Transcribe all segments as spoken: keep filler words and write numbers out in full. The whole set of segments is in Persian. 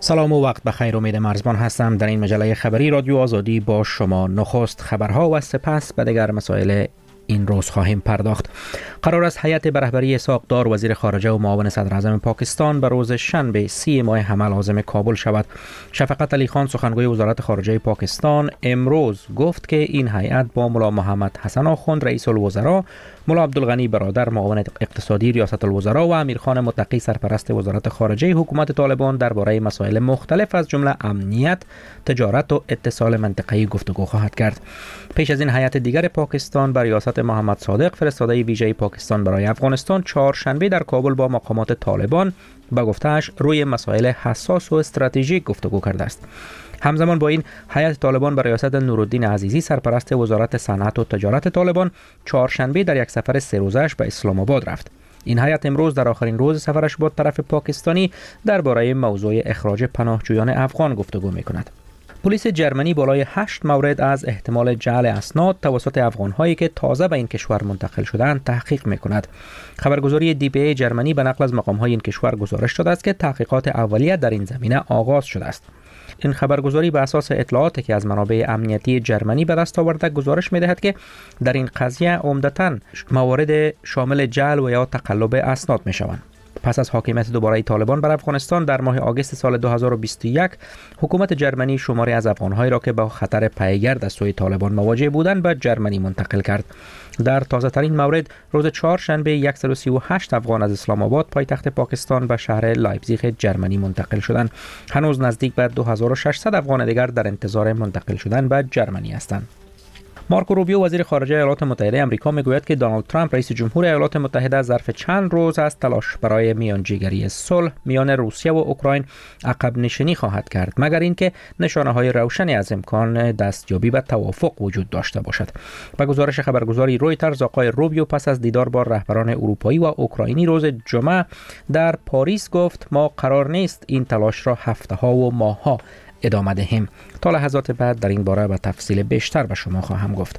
سلام و وقت بخیر. امید مرزبان هستم. در این مجله خبری رادیو آزادی با شما نخست خبرها و سپس به دیگر مسائل این روز خواهیم پرداخت. قرار است هیئت به رهبری اسحاق دار وزیر خارجه و معاون صدر اعظم پاکستان به روز شنبه سی ماه حمل عازم کابل شود. شفقت علی خان سخنگوی وزارت خارجه پاکستان امروز گفت که این هیئت با ملا محمد حسن آخوند رئیس الوزراء، ملا عبدالغنی برادر معاون اقتصادی ریاست الوزراء و امیرخان متقی سرپرست وزارت خارجه حکومت طالبان درباره مسائل مختلف از جمله امنیت، تجارت و اتصال منطقه‌ای گفتگو خواهد کرد. پیش از این هیئت دیگر پاکستان بر ریاست محمد صادق فرستاده ویژه پاکستان برای افغانستان چهارشنبه در کابل با مقامات طالبان به گفته‌اش روی مسائل حساس و استراتژیک گفتگو کرده است. همزمان با این هیئت طالبان بر ریاست نورالدین عزیزی سرپرست وزارت صنعت و تجارت طالبان چهارشنبه در یک سفر سه روزه‌اش به اسلام آباد رفت. این هیئت امروز در آخرین روز سفرش با طرف پاکستانی درباره موضوع اخراج پناهجویان افغان گفتگو می‌کند. پلیس جرمنی بالای هشت مورد از احتمال جعل اسناد توسط افغان‌هایی که تازه به این کشور منتقل شدند تحقیق می‌کند. خبرگزاری دی پی ای جرمنی به نقل از مقام‌های این کشور گزارش داده است که تحقیقات اولیه در این زمینه آغاز شده است. این خبرگزاری به اساس اطلاعاتی که از منابع امنیتی جرمنی به دست آورده گزارش می‌دهد که در این قضیه عمدتاً موارد شامل جعل و یا تقلب اسناد می‌شوند. پس از حاکمیت دوباره طالبان بر افغانستان در ماه آگوست سال دو هزار و بیست و یک، حکومت جرمنی شماری از افغان‌هایی را که با خطر پیگرد از سوی طالبان مواجه بودند به جرمنی منتقل کرد. در تازه‌ترین مورد روز چهارشنبه صد و سی و هشت افغان از اسلام آباد پایتخت پاکستان به شهر لایپزیگ جرمنی منتقل شدند. هنوز نزدیک به دو هزار و ششصد افغان دیگر در انتظار منتقل شدن به جرمنی هستند. مارکو روبیو وزیر خارجه ایالات متحده آمریکا میگوید که دونالد ترامپ رئیس جمهور ایالات متحده ظرف چند روز از تلاش برای میانجیگری صلح میان روسیه و اوکراین عقب نشینی خواهد کرد، مگر اینکه نشانه‌های روشنی از امکان دستیابی به توافق وجود داشته باشد. به گزارش خبرگزاری رویترز، آقای روبیو پس از دیدار با رهبران اروپایی و اوکراینی روز جمعه در پاریس گفت ما قرار نیست این تلاش را هفته‌ها و ماه‌ها ادامه دهیم. تا لحظات بعد در این باره به تفصیل بیشتر به شما خواهم گفت.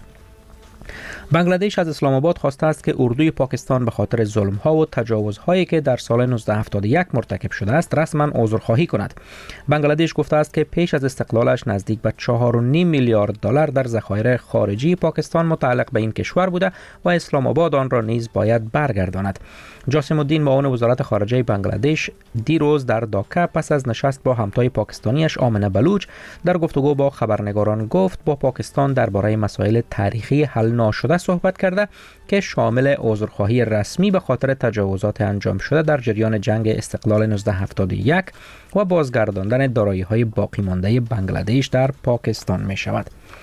بنگلادش از اسلام آباد خواسته است که اردوی پاکستان به خاطر ظلم‌ها و تجاوزهایی که در سال نوزده هفتاد و یک مرتکب شده است رسما عذرخواهی کند. بنگلادش گفته است که پیش از استقلالش نزدیک به چهار و نیم میلیارد دلار در ذخایر خارجی پاکستان متعلق به این کشور بوده و اسلام آباد آن را نیز باید برگرداند. جاسم الدین معاون وزارت خارجه بنگلادش دیروز در داکا پس از نشست با همتای پاکستانیش آمنه بلوچ در گفتگو با خبرنگاران گفت با پاکستان درباره مسائل تاریخی حل ناشده صحبت کرده که شامل عذرخواهی رسمی به خاطر تجاوزات انجام شده در جریان جنگ استقلال نوزده هفتاد و یک و بازگرداندن دارایی‌های باقی مانده بنگلادش در پاکستان می شود.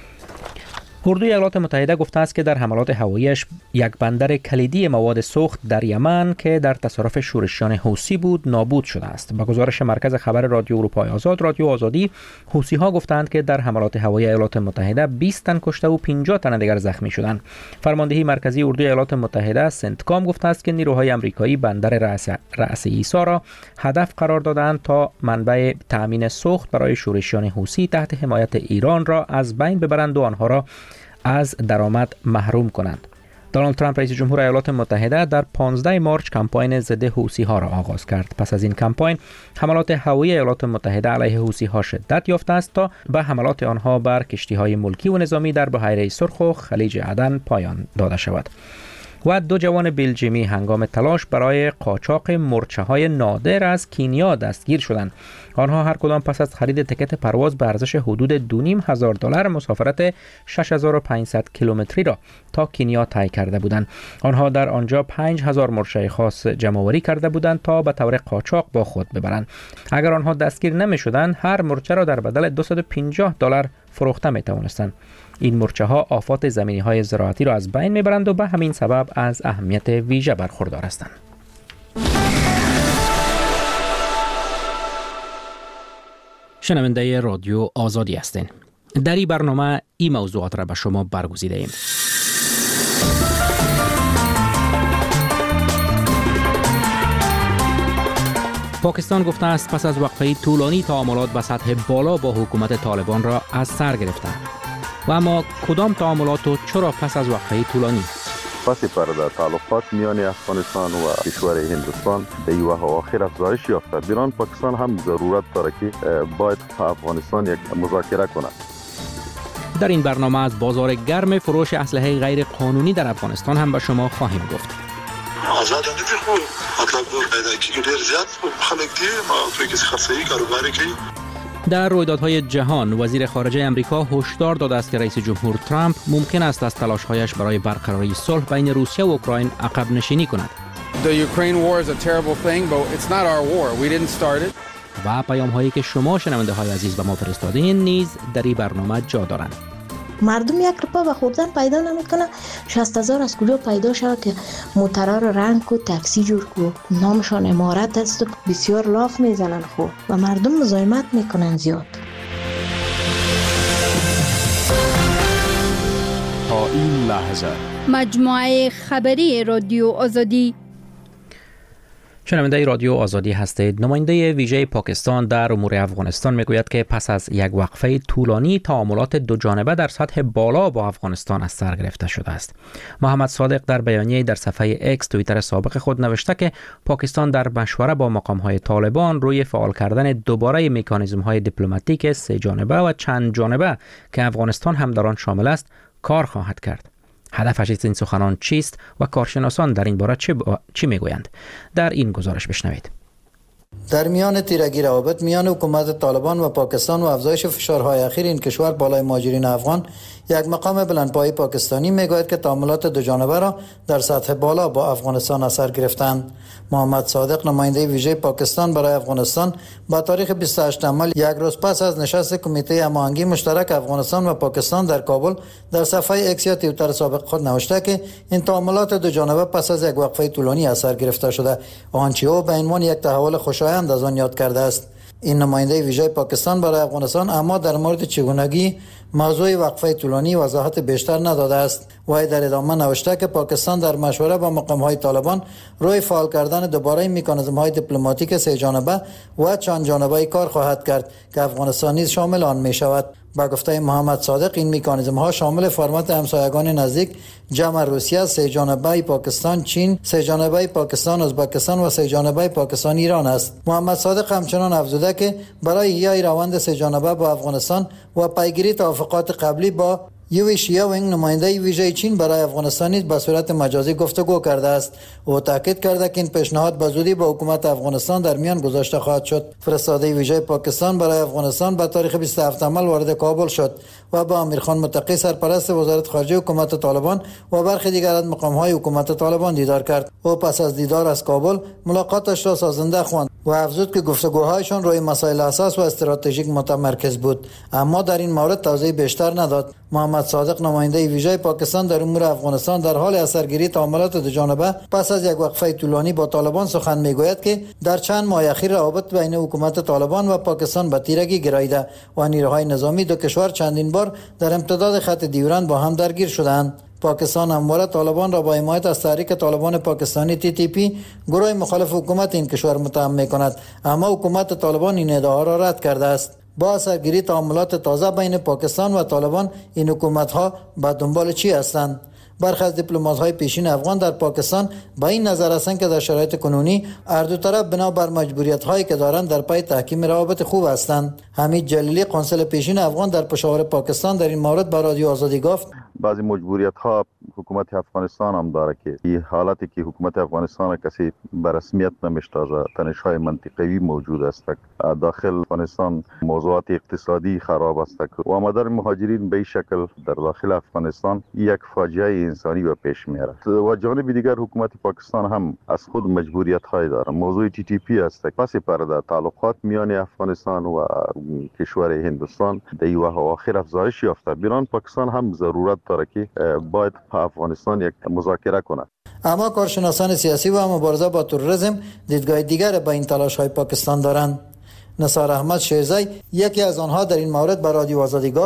اردوی ایالات متحده گفته است که در حملات هواییش یک بندر کلیدی مواد سوخت در یمن که در تصرف شورشیان حوثی بود نابود شده است. با گزارش مرکز خبر رادیو اروپای آزاد، رادیو آزادی، حوثی‌ها گفتند که در حملات هوایی ایالات متحده بیست تن کشته و پنجاه تن دیگر زخمی شدند. فرماندهی مرکزی اردوی ایالات متحده سنتکام گفته است که نیروهای آمریکایی بندر رأس رأس عیسی را هدف قرار دادند تا منبع تامین سوخت برای شورشیان حوثی تحت حمایت ایران را از بین ببرند و آنها را از درآمد محروم کنند. دونالد ترامپ رئیس جمهور ایالات متحده در پانزده مارچ کمپاین ضد حوثی ها را آغاز کرد. پس از این کمپاین حملات هوایی ایالات متحده علیه حوثی ها شدت یافته است تا به حملات آنها بر کشتی های ملکی و نظامی در بحیره سرخ و خلیج عدن پایان داده شود. و دو جوان بلژیمی هنگام تلاش برای قاچاق مرچه‌های نادر از کینیا دستگیر شدند. آنها هر کدام پس از خرید تکت پرواز به ارزش حدود دو نیم هزار دلار مسافرت شش هزار و پانصد کیلومتری را تا کینیا طی کرده بودند. آنها در آنجا پنج هزار مرچه خاص جمع‌آوری کرده بودند تا به طور قاچاق با خود ببرند. اگر آنها دستگیر نمی‌شدند هر مرچه را در بدل دویست و پنجاه دلار فروخته می‌توانستند. این مرچه ها آفات زمینی های زراعتی را از بین میبرند و به همین سبب از اهمیت ویژه برخوردار هستند. شنونده رادیو آزادی هستین. در این برنامه این موضوعات را به شما برگزیده ایم. پاکستان گفته است پس از وقفه طولانی تعاملات به سطح بالا با حکومت طالبان را از سر گرفته. و اما کدام تعاملات و چرا پس از وقفه طولانی؟ پس پرده تعلقات میان افغانستان و کشور هندوستان در این اواخر افزایش یافته. بیران پاکستان هم ضرورت داره که باید افغانستان یک مذاکره کند. در این برنامه از بازار گرم فروش اسلحه غیر قانونی در افغانستان هم به شما خواهیم گفت. آزاد نه خو مطلب پیدا کی ډیر زیات خلک دي ما فکر خرڅي کاروبار کوي. در رویدادهای جهان وزیر خارجه امریکا هشدار داده است که رئیس جمهور ترامپ ممکن است از تلاش‌هایش برای برقراری صلح بین روسیه و اوکراین عقب نشینی کند. The Ukraine war is a terrible thing, but it's not our war. We didn't start it. و پیام‌هایی که شما شنونده های عزیز به ما فرستادین نیز در این برنامه جا دارند. مردم یک روپا به خوردن پیدا نمیکنه، شصت هزار از کجا پیدا شود که موترها رو رنگ کو تاکسی جور کو، نامشان امارت است و بسیار لاف میزنن خو و مردم مزاحمت میکنن زیاد. تا این لحظه مجموعه خبری رادیو آزادی. شنونده رادیو آزادی هستید. نماینده ویژه پاکستان در امور افغانستان میگوید که پس از یک وقفه طولانی تعاملات دو جانبه در سطح بالا با افغانستان از سر گرفته شده است. محمد صادق در بیانیه در صفحه اکس توییتر سابق خود نوشته که پاکستان در مشوره با مقام‌های طالبان روی فعال کردن دوباره مکانیزم‌های دیپلماتیک سه جانبه و چند جانبه که افغانستان هم در آن شامل است کار خواهد کرد. هدفش از این سخنان چیست و کارشناسان در این باره چی, با... چی میگویند؟ در این گزارش بشنوید. در میان تیرگی روابط میان حکومت طالبان و پاکستان و افزایش فشارهای اخیر این کشور بالای مهاجرین افغان، یک مقام بلندپایه پاکستانی میگوید که تعاملات دو جانبه را در سطح بالا با افغانستان اثر گرفتند. محمد صادق نماینده ویژه پاکستان برای افغانستان با تاریخ بیست و هشتم مل یک روز پس از نشست کمیته هماهنگی مشترک افغانستان و پاکستان در کابل در صفحه اکس یا توییتر سابق خود نوشته که این تعاملات دو جانبه پس از یک وقفه طولانی اثر گرفته شده و آنچه او به عنوان یک تحول خوشایند از آن یاد کرده است. این نماینده ویژه پاکستان برای افغانستان اما در مورد چگونگی موضوع وقفه طولانی وضاحت بیشتر نداده است. و در ادامه نوشته که پاکستان در مشوره با مقام‌های طالبان روی فعال کردن دوباره مکانیزم‌های دیپلماتیک سه جانبه و چند جانبه کار خواهد کرد که افغانستان نیز شامل آن می‌شود. با گفته محمد صادق این مکانیزم‌ها شامل فرمت همسایگان نزدیک جمع روسیه، سه جانبه پاکستان چین، سه جانبه پاکستان ازبکستان و سه جانبه پاکستان ایران است. محمد صادق همچنان افزوده که برای ایجاد روند سه جانبه با افغانستان و پیگیری توافقات قبلی با یوی شیاوینگ نماینده ویژه چین برای افغانستان نیز به صورت مجازی گفتگو کرده است و تاکید کرده که این پیشنهاد به زودی با حکومت افغانستان در میان گذاشته خواهد شد. فرستاده ویژه پاکستان برای افغانستان به تاریخ بیست و هفتم مل وارد کابل شد و با امیرخان متقی سرپرست وزارت خارجه حکومت طالبان و برخی دیگر از مقام‌های حکومت طالبان دیدار کرد. او پس از دیدار از کابل ملاقاتش را سازنده خواند و افزود که گفتگوهایشان روی مسائل اساس و استراتژیک متمرکز بود، اما در این مورد توضیح بیشتر نداد. محمد صادق نماینده ویژه پاکستان در امور افغانستان در حال اثرگیری تعاملات دو جانبه پس از یک وقفه طولانی با طالبان سخن میگوید که در چند ماه اخیر روابط بین حکومت طالبان و پاکستان به تیرگی گراییده و نیروهای نظامی دو کشور چندین بار در امتداد خط دیورند با هم درگیر شدند. پاکستان همواره طالبان را با حمایت از تحریک طالبان پاکستانی تی تی پی گروه مخالف حکومت این کشور متهم می‌کند، اما حکومت طالبان این ادعا را رد کرده است. با اثرگیری تعاملات تازه بین پاکستان و طالبان این حکومت‌ها به دنبال چی هستند؟ برخی از دیپلمات‌های پیشین افغان در پاکستان با این نظر هستند که در شرایط کنونی هر دو طرف بنابر مجبوریت‌هایی که دارند در پی تحکیم روابط خوب هستند. حمید جلیلی قنصل پیشین افغان در پشاور پاکستان در این مورد با رادیو آزادی گفت: بعضی مجبوریت‌ها حکومت افغانستان هم داره که این حالتی که حکومت افغانستان کسی به رسمیت نمیشناسه، تنش‌های منطقوی موجود است. داخل افغانستان موضوعات اقتصادی خراب است و آمدن مهاجرین به این شکل در داخل افغانستان یک فاجعه انسانی به پیش می‌آورد. و جانب دیگر حکومت پاکستان هم از خود مجبوریت‌های داره. موضوع تی تی پی است. پس پرده تعلقات میان افغانستان و کشور هندوستان در این اواخر افزایش یافته. بیران پاکستان هم ضرورت داره که باید افغانستان یک مذاکره کند. اما کارشناسان سیاسی و مبارزه با تروریسم دیدگاه دیگر به این تلاش‌های پاکستان دارند. نثار احمد شیرزی یکی از آنها در این مورد به رادیو آزادی گفت: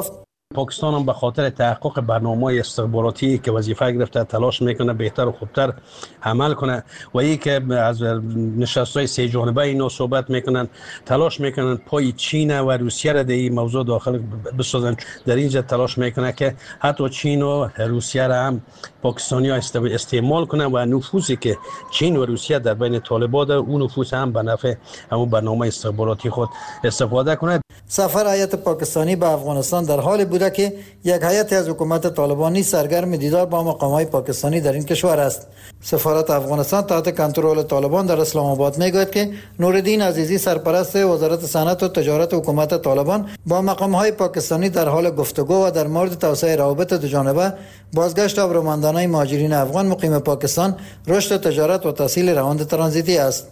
پاکستان هم به خاطر تحقق برنامه‌های استخباراتی که وظیفه گرفته تلاش میکنه بهتر و خوبتر عمل کنه و ای که از نشست‌های سه جانبه اینا صحبت میکنن تلاش میکنن پای چین و روسیه را در این موضوع داخل بسازن. در اینجا تلاش میکنه که حتی چین و روسیه را هم پاکستانی ها استعمال کنن و نفوذی که چین و روسیه در بین طالبان اون نفوذ هم به نفع همون برنامه استخباراتی خود استفاده کنه. سفر هیئت پاکستانی به افغانستان در حال بوده که یک هیئت از حکومت طالبانی سرگرم دیدار با مقام‌های پاکستانی در این کشور است. سفارت افغانستان تحت کنترل طالبان در اسلام آباد میگوید که نورالدین عزیزی سرپرست وزارت صنعت و تجارت حکومت طالبان با مقام‌های پاکستانی در حال گفتگو و در مورد توسعه روابط دو جانبه، بازگشت ابرومندانه مهاجرین افغان مقیم پاکستان، رشد تجارت و تسهیل روند ترانزیتی است.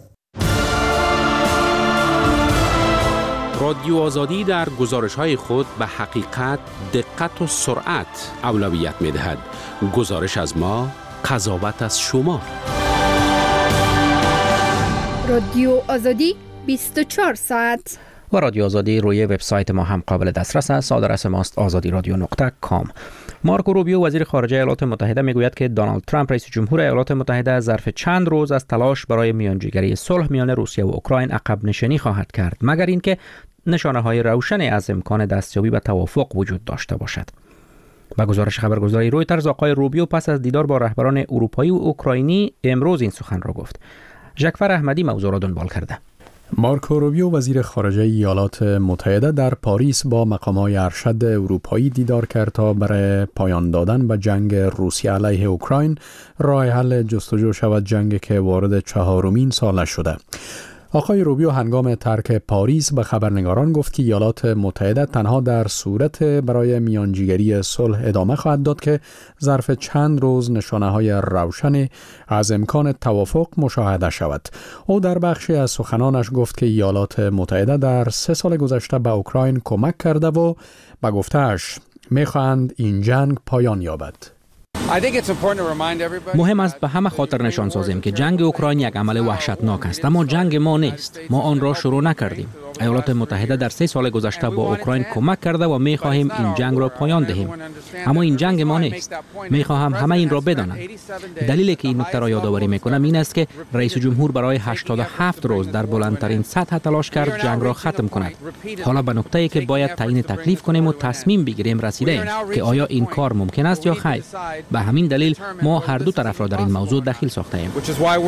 رادیو آزادی در گزارش‌های خود به حقیقت، دقت و سرعت اولویت می‌دهد. گزارش از ما، قضاوت از شما. رادیو آزادی بیست و چهار ساعت. و رادیو آزادی روی وبسایت ما هم قابل دسترس است. آدرس ماست آزادی رادیو نقطه کام. مارکو روبیو وزیر خارجه ایالات متحده میگوید که دونالد ترامپ رئیس جمهور ایالات متحده ظرف چند روز از تلاش برای میانجیگری صلح میان روسیه و اوکراین عقب نشینی خواهد کرد، مگر اینکه نشانه‌های روشنی از امکان دستیابی به توافق وجود داشته باشد. با گزارش خبرگزاری رویترز، آقای روبیو پس از دیدار با رهبران اروپایی و اوکراینی امروز این سخن را گفت. ژکفر احمدی موضوع را دنبال کرده. مارکو روبیو وزیر خارجه ایالات متحده در پاریس با مقامات ارشد اروپایی دیدار کرد تا برای پایان دادن به جنگ روسیه علیه اوکراین راه حل جستجو شود، جنگی که وارد چهارمین سال شده. آقای روبیو هنگام ترک پاریس به خبرنگاران گفت که ایالات متحده تنها در صورت برای میانجیگری صلح ادامه خواهد داد که ظرف چند روز نشانه‌های روشن از امکان توافق مشاهده شود. او در بخشی از سخنانش گفت که ایالات متحده در سه سال گذشته به اوکراین کمک کرده و به گفته‌اش می‌خواهند این جنگ پایان یابد. مهم است به همه خاطر نشان سازیم که جنگ اوکراین یک عمل وحشتناک است، اما جنگ ما نیست. ما آن را شروع نکردیم. ایالات متحده در سه سال گذشته با اوکراین کمک کرده و می خواهیم این جنگ را پایان دهیم، اما این جنگ ما نیست. می خواهم همه این را بدانند. دلیلی که این نکته را یادآوری میکنم این است که رئیس جمهور برای هشتاد و هفت روز در بلندترین سطح تلاش کرد جنگ را ختم کند. حالا به نقطه‌ای که باید تعیین تکلیف کنیم و تصمیم بگیریم رسیدیم که آیا این کار ممکن است یا خیر. به همین دلیل ما هر دو طرف را در این موضوع دخیل ساخته ایم.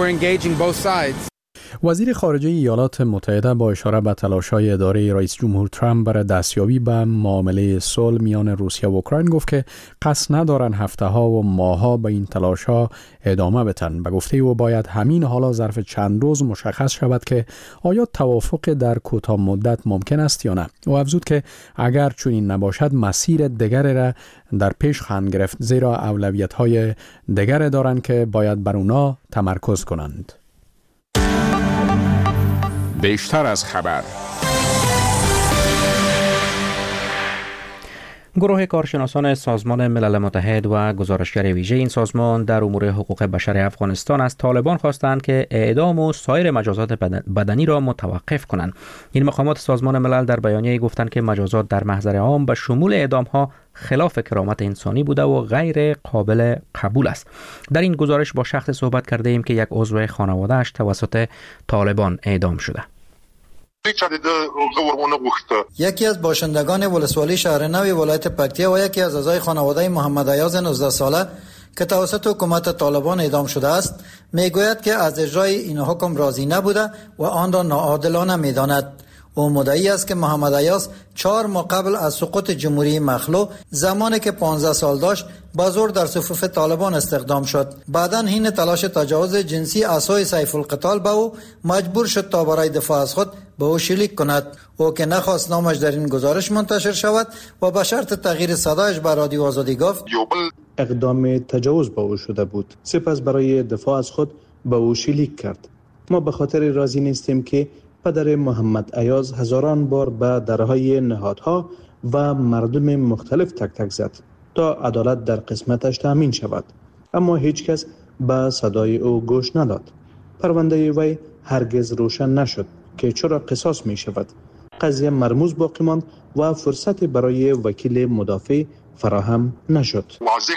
وزیر خارجه ایالات متحده با اشاره به تلاش‌های اداره رئیس جمهور ترامپ برای دستیابی به معامله صلح میان روسیه و اوکراین گفت که قصد ندارن هفته‌ها و ماه‌ها به این تلاش‌ها ادامه بدن. به گفته او باید همین حالا ظرف چند روز مشخص شود که آیا توافق در کوتاه مدت ممکن است یا نه. او افزود که اگر چنین نباشد مسیر دیگری را در پیش خواهند گرفت، زیرا اولویت‌های دیگری دارند که باید بر اونا تمرکز کنند. بیشتر از خبر. گروه کارشناسان سازمان ملل متحد و گزارشگر ویژه این سازمان در امور حقوق بشر افغانستان از طالبان خواستند که اعدام و سایر مجازات بدنی را متوقف کنند. این مقامات سازمان ملل در بیانیه‌ای گفتند که مجازات در محضر عام به شمول اعدام‌ها خلاف کرامت انسانی بوده و غیر قابل قبول است. در این گزارش با شخص صحبت کرده ایم که یک عضو خانواده‌اش توسط طالبان اعدام شده. یکی از باشندگان ولسوالی شهر نوی ولایت پکتیا و یکی از اعضای خانواده محمد ایاز نوزده ساله که توسط حکومت طالبان اعدام شده است میگوید که از اجرای این حکم راضی نبوده و آن را ناعادلانه میداند. او مدعی است که محمد ایاز چهار ماه قبل از سقوط جمهوری مخلوع زمانی که پانزده سال داشت با زور در صفوف طالبان استخدام شد. بعداً حین تلاش تجاوز جنسی عصای سیف القتال به او مجبور شد تا برای دفاع از خود به او شلیک کند. او که نخواست نامش در این گزارش منتشر شود و به شرط تغییر صدایش به رادیو آزادی گفت اقدام تجاوز به او شده بود، سپس برای دفاع از خود به او شلیک کرد. ما به خاطر راضی نیستیم که پدر محمد ایاز هزاران بار به درهای نهادها و مردم مختلف تک تک زد تا عدالت در قسمتش تامین شود، اما هیچ کس به صدای او گوش نداد. پرونده وی هرگز روشن نشد که چرا قصاص می شود. قضیه مرموز باقی ماند و فرصت برای وکیل مدافع فراهم نشد.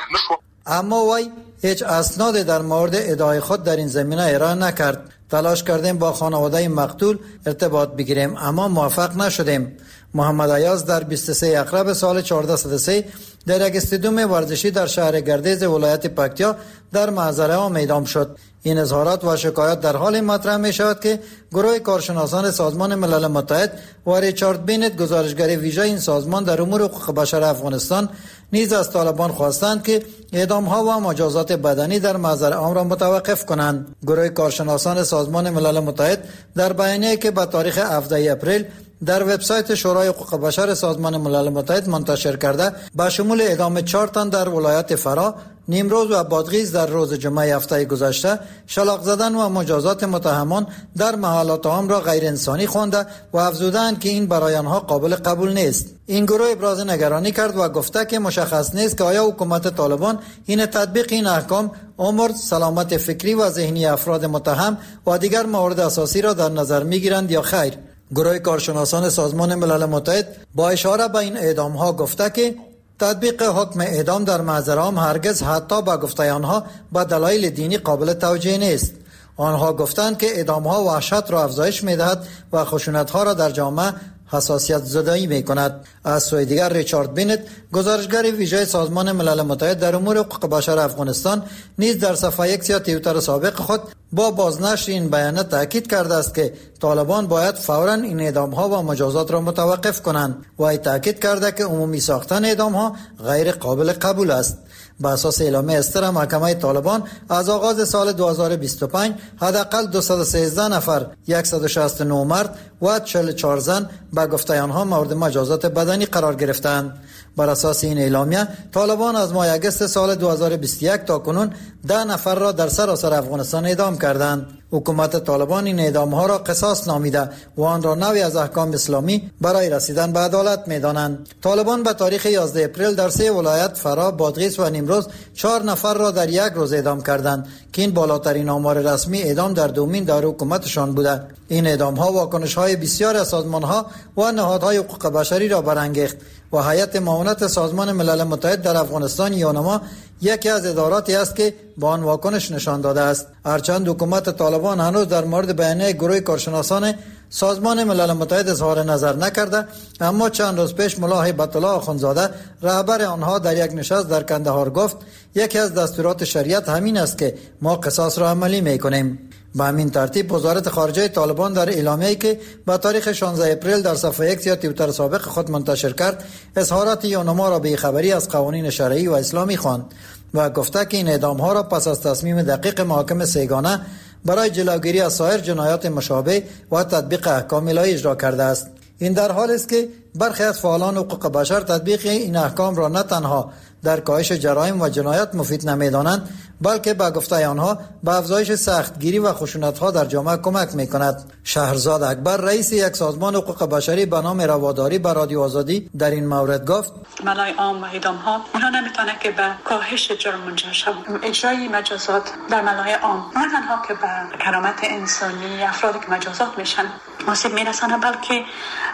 اما وی هیچ اسناد در مورد ادعای خود در این زمینه ارائه نکرد. تلاش کردیم با خانواده مقتول ارتباط بگیریم اما موفق نشدیم. محمد ایاز در بیست و سوم اکتبر سال چهارده صد و سه در یک استادیوم ورزشی در شهر گردیز ولایت پکتیا در محضر عام اعدام شد. این اظهارات و شکایات در حال مطرح می شود که گروه کارشناسان سازمان ملل متحد و ریچارد بینت گزارشگر ویژه این سازمان در امور حقوق بشر افغانستان نیز از طالبان خواستند که اعدام ها و مجازات بدنی در محضر عام را متوقف کنند. گروه کارشناسان سازمان ملل متحد در بیانیه‌ای که به تاریخ هفدهم اپریل در وبسایت شورای حقوق بشر سازمان ملل متحد منتشر کرده به شمول اعدام چهار تن در ولایت فرا، نیمروز و بادغیس در روز جمعه هفته گذشته، شلاق زدن و مجازات متهمان در محلات عام را غیر انسانی خوانده و افزودند که این برای آنها قابل قبول نیست. این گروه ابراز نگرانی کرد و گفته که مشخص نیست که آیا حکومت طالبان این تطبیق این احکام عمر، سلامت فکری و ذهنی افراد متهم و دیگر موارد اساسی را در نظر می‌گیرند یا خیر. گروه کارشناسان سازمان ملل متحد با اشاره به این اعدام ها گفته که تطبیق حکم اعدام در محضر عام هرگز حتی به گفته آنها به دلایل دینی قابل توجیه نیست. آنها گفتند که اعدام ها وحشت را افزایش می‌دهد و خشونت ها را در جامعه حساسیت زدایی می کند. از سوی دیگر ریچارد بینت گزارشگر ویژه سازمان ملل متحد در امور حقوق بشر افغانستان نیز در صفحه یک یا توییتر سابق خود با بازنشر این بیانیه تاکید کرده است که طالبان باید فوراً این اعدام ها و مجازات را متوقف کنند و ای تاکید کرده که عمومی ساختن اعدام ها غیر قابل قبول است. بر اساس اعلامیه استر محکمه طالبان از آغاز سال دو هزار و بیست و پنج حداقل دویست و سیزده نفر، صد و شصت و نه مرد و چهل و چهار زن به گفته آنها مورد مجازات بدنی قرار گرفتند. بر اساس این اعلامیه طالبان از ماه اگست سال دو هزار و بیست و یک تا کنون ده نفر را در سراسر افغانستان اعدام کردند. حکومت طالبان این اعدام ها را قصاص نامیده و آن را نوعی از احکام اسلامی برای رسیدن به عدالت می‌دانند. طالبان به تاریخ یازده اپریل در سه ولایت فرا، بادغیس و نیمروز چهار نفر را در یک روز اعدام کردند که این بالاترین آمار رسمی اعدام در دومین دوره حکومتشان بوده. این اعدام ها واکنش های بسیار از سازمان ها و نهادهای حقوق بشری را برانگیخت و هیئت معاونت سازمان ملل متحد در افغانستان یونما یکی از اداراتی است که با آن واکنش نشان داده است. هرچند حکومت طالبان هنوز در مورد بیانیه گروه کارشناسان سازمان ملل متحد اظهار نظر نکرده، اما چند روز پیش ملا هیبت الله آخوندزاده رهبر آنها در یک نشست در کندهار گفت یکی از دستورات شریعت همین است که ما قصاص را عملی میکنیم. به همین ترتیب وزارت خارجه طالبان در اعلامیه‌ای که با تاریخ شانزده اپریل در صفحه یک یا توییتر سابق خود منتشر کرد اظهارات یونما را به خبری از قوانین شرعی و اسلامی خواند و گفته که این اعدام ها را پس از تصمیم دقیق محاکم سه‌گانه برای جلوگیری از سایر جنایات مشابه و تطبیق احکام الهی اجرا کرده است. این در حالی است که برخی از فعالان حقوق بشر تطبیق این احکام را نه تنها در کاهش جرایم و جنایات مفید نمی‌دانند، بلکه به گفته آنها به افزایش سختگیری و خشونت‌ها در جامعه کمک می‌کند. شهرزاد اکبر رئیس یک سازمان حقوق بشری به نام رواداری به رادیو آزادی در این مورد گفت: ملای عام و اعدام‌ها اینا نمی‌تونه که به کاهش جرم منجر شود. اجرای مجازات در ملای عام نه تنها که به کرامت انسانی افرادی که مجازات میشن آسیب میرسانه، بلکه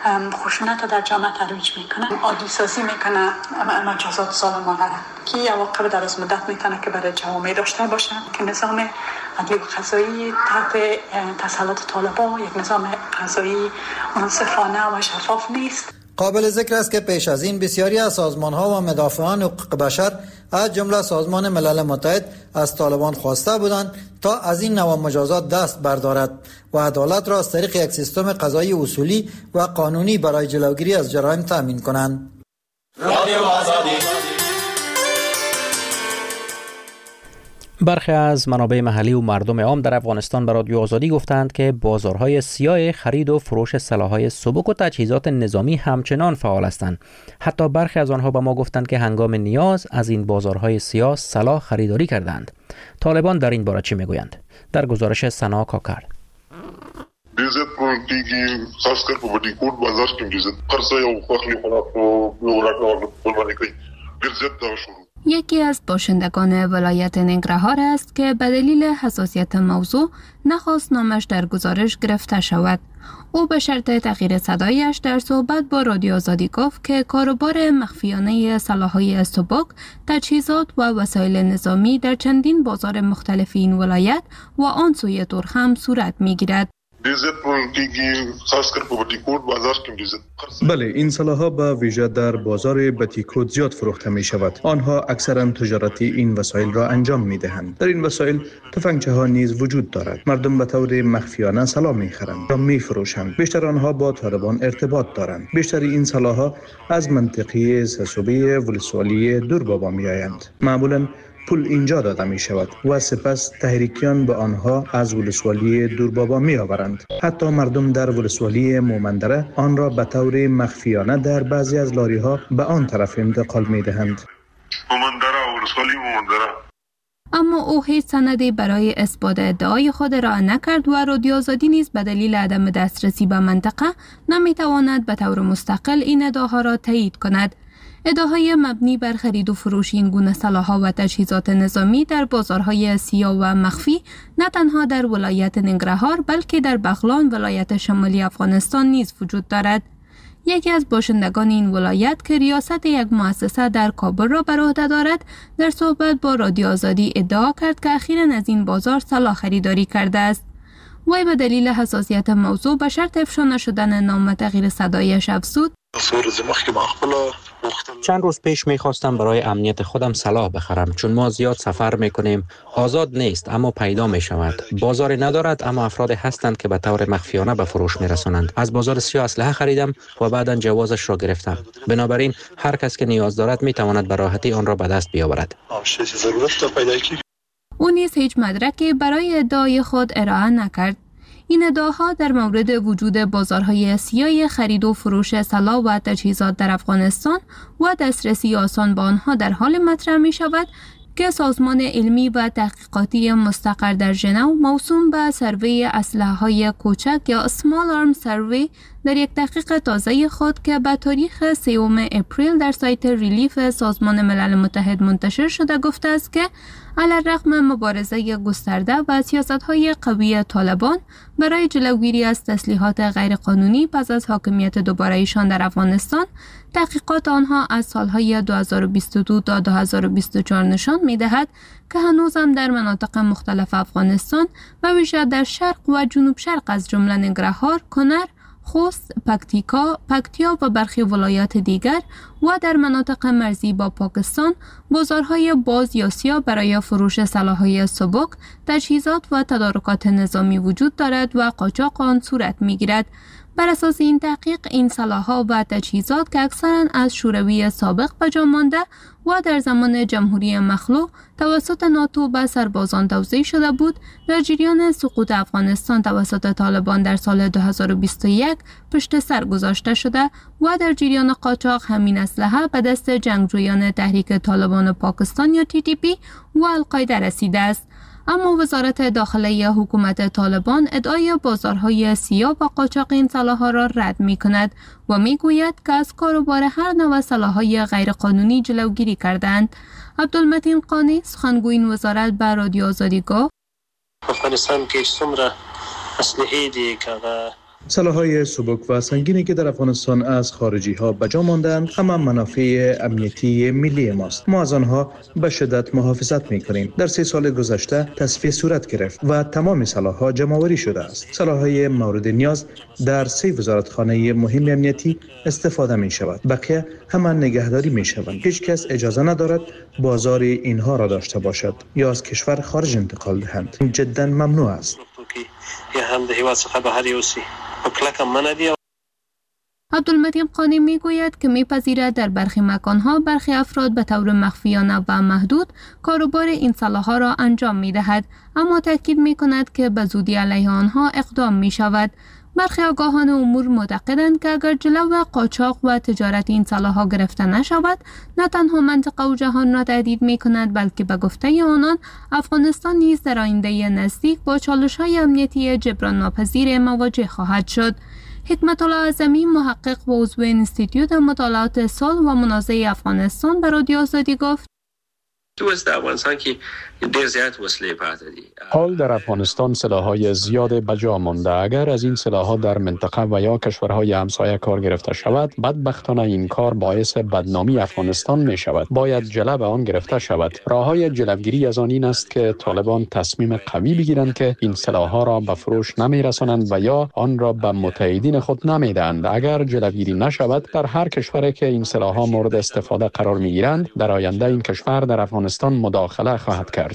خشونت در جامعه ترویج میکنه، عادی سازی میکنه مجازات ظالمانه که عواقب دراز مدت میتونه که برای جوامع داشته باشه که نظام عدلی و قضایی تحت تسلط طالبان یک نظام قضایی منصفانه و شفاف نیست. قابل ذکر است که پیش از این بسیاری از سازمان‌ها و مدافعان حقوق بشر از جمله سازمان ملل متحد از طالبان خواسته بودند تا از این نوع مجازات دست بردارد و عدالت را از طریق یک سیستم قضایی اصولی و قانونی برای جلوگیری از جرایم تامین کنند. رادیو آزادی. برخی از منابع محلی و مردم عام در افغانستان به رادیو آزادی گفتند که بازارهای سیاه خرید و فروش سلاح‌های سبک و تجهیزات نظامی همچنان فعال هستند. حتی برخی از آنها به ما گفتند که هنگام نیاز از این بازارهای سیاه سلاح خریداری کردند. طالبان در این باره چی میگویند؟ در گزارش سنا کاکر. ډیزت پروتیږي خاص کر په وډی کوټ بازار کې ډیزت خرڅه او خپل خلک په یو راکړه په باندې کوي ډیزت دا شروع یکی از باشندگان ولایت ننگرهار است که به دلیل حساسیت موضوع نخواست نامش در گزارش گرفته شود. او به شرط تغییر صدایش در صحبت با رادیو آزادی گفت که کاروبار مخفیانه سلاح‌های سبک، تجهیزات و وسایل نظامی در چندین بازار مختلف این ولایت و آن سوی ترک هم صورت می‌گیرد. بله، این سلاح‌ها به ویژه در بازار بتیکوت زیاد فروخته می شود. آنها اکثرا تجارتی این وسایل را انجام می دهند. در این وسایل تفنگچه ها نیز وجود دارد. مردم به طور مخفیانه سلاح می خرند و می فروشند. بیشتر آنها با طالبان ارتباط دارند. بیشتر این سلاح‌ها از منطقه سرسوبه ولسوالی دوربابا می آیند. معمولاً پول اینجا داده می شود و سپس تحریکیان به آنها از ولسوالی دوربابا می آورند. حتی مردم در ولسوالی مومندره آن را به طور مخفیانه در بعضی از لاری ها به آن طرف انتقال می دهند. مومندره، ولسوالی مومندره. اما او هیچ سندی برای اثبات ادعای خود را نکرد و رادیو آزادی نیز به دلیل عدم دسترسی به منطقه نمی تواند به طور مستقل این ادعاها را تایید کند. ادعاهای مبنی بر خرید و فروش این گونه سلاح‌ها و تجهیزات نظامی در بازارهای سیاه و مخفی نه تنها در ولایت ننگرهار بلکه در بغلان ولایت شمالی افغانستان نیز وجود دارد. یکی از باشندگان این ولایت که ریاست یک مؤسسه در کابل را بر عهده دارد، در صحبت با رادیو آزادی ادعا کرد که اخیراً از این بازار سلاح خریداری کرده است. وی به دلیل حساسیت موضوع به شرط افشا نشدن نام و تغییر صدایش افزود: چند روز پیش میخواستم برای امنیت خودم سلاح بخرم، چون ما زیاد سفر میکنیم. آزاد نیست اما پیدا میشود. بازار ندارد اما افراد هستند که به طور مخفیانه به فروش میرسانند. از بازار سیاه اسلحه خریدم و بعداً جوازش را گرفتم. بنابراین هر کس که نیاز دارد میتواند به راحتی آن را به دست بیاورد. او نیز هیچ مدرکی برای ادعای خود ارائه نکرد. این ادعاها در مورد وجود بازارهای سیاه خرید و فروش سلاح و تجهیزات در افغانستان و دسترسی آسان به آنها در حال مطرح می شود که سازمان علمی و تحقیقاتی مستقر در ژنو موسوم به سروی اسلحه‌های کوچک یا Small Arms Survey در یک تحقیق تازه خود که به تاریخ سوم اپریل در سایت ریلیف سازمان ملل متحد منتشر شده گفته است که علیرغم مبارزه گسترده و سیاست‌های قوی طالبان برای جلوگیری از تسلیحات غیرقانونی پس از حاکمیت دوباره ایشان در افغانستان، تحقیقات آنها از سالهای دو هزار و بیست و دو تا دو هزار و بیست و چهار نشان می‌دهد که هنوز هم در مناطق مختلف افغانستان و ویژه در شرق و جنوب شرق از جمله ننگرهار، کنر، خوست، پکتیکا، پکتیا و برخی ولایات دیگر و در مناطق مرزی با پاکستان بازارهای باز یا سیاه برای فروش سلاح‌های سبک، تجهیزات و تدارکات نظامی وجود دارد و قاچاق آن صورت می‌گیرد. بر اساس این تحقیق، این سلاح‌ها و تجهیزات که اکثراً از شوروی سابق به جا مانده و در زمان جمهوری مخلوع توسط ناتو به سربازان توزیع شده بود، در جریان سقوط افغانستان توسط طالبان در سال دو هزار و بیست و یک پشت سر گذاشته شده و در جریان قاچاق همین اسلحه به دست جنگجویان تحریک طالبان پاکستان یا تی تی پی و القاعده رسیده است. اما وزارت داخله حکومت طالبان ادعای بازارهای سیاه و قاچاق این سلاح‌ها را رد می‌کند و می‌گوید که از کاروبار هر نوع سلاح‌های غیرقانونی جلوگیری کردند. عبدالمتین قانی، سخنگوی این وزارت، به رادیو آزادی گفت: افغانستان کې څومره اسلحې دي که سلاح‌های سبک و سنگینی که در افغانستان از خارجی ها به جا ماندند همه منافع امنیتی ملی ماست. ما از آنها به شدت محافظت می‌کنیم. در سه سال گذشته تصفیه صورت گرفت و تمام سلاح‌ها جمع‌آوری شده است. سلاح‌های مورد نیاز در سه وزارتخانه مهم امنیتی استفاده می‌شود. بقیه همه نگهداری می‌شوند. هیچ کس اجازه ندارد بازار اینها را داشته باشد یا از کشور خارج انتقال دهند. این جداً ممنوع است. عبدالمتین قانی میگوید که میپذیرد در برخی مکانها برخی افراد به طور مخفیانه و محدود کاروبار این سلاح‌ها را انجام میدهد، اما تاکید میکند که به زودی علیه آنها اقدام میشود. برخی آگاهان امور معتقدند که اگر جلو قاچاق و تجارت این سلاح‌ها گرفته نشود، نه تنها منطقه و جهان را تهدید می‌کند، بلکه به گفته آنان افغانستان نیز در آینده نزدیک با چالش‌های امنیتی جبران ناپذیر مواجه خواهد شد. حکمت الله اعظمی، محقق و عضو انستیتیوت مطالعات صلح و منازعه افغانستان، به رادیو آزادی گفت: تو است افغانستان که ډیر زیات وسلې پاتې دي. حال در افغانستان سلاح‌های زیاد به جا مانده. اگر از این سلاح‌ها در منطقه و یا کشورهای همسایه کار گرفته شود، بدبختانه این کار باعث بدنامی افغانستان می شود. باید جلب آن گرفته شود. راه‌های جلبگیری از آن این است که طالبان تصمیم قوی بگیرند که این سلاح‌ها را به فروش نمی‌رسانند و یا آن را به متحدین خود نمی‌دهند. اگر جلبگیری نشود، در هر کشوری که این سلاح‌ها مورد استفاده قرار می‌گیرند، در آینده این کشور در افغانستان مداخله خواهد کرد.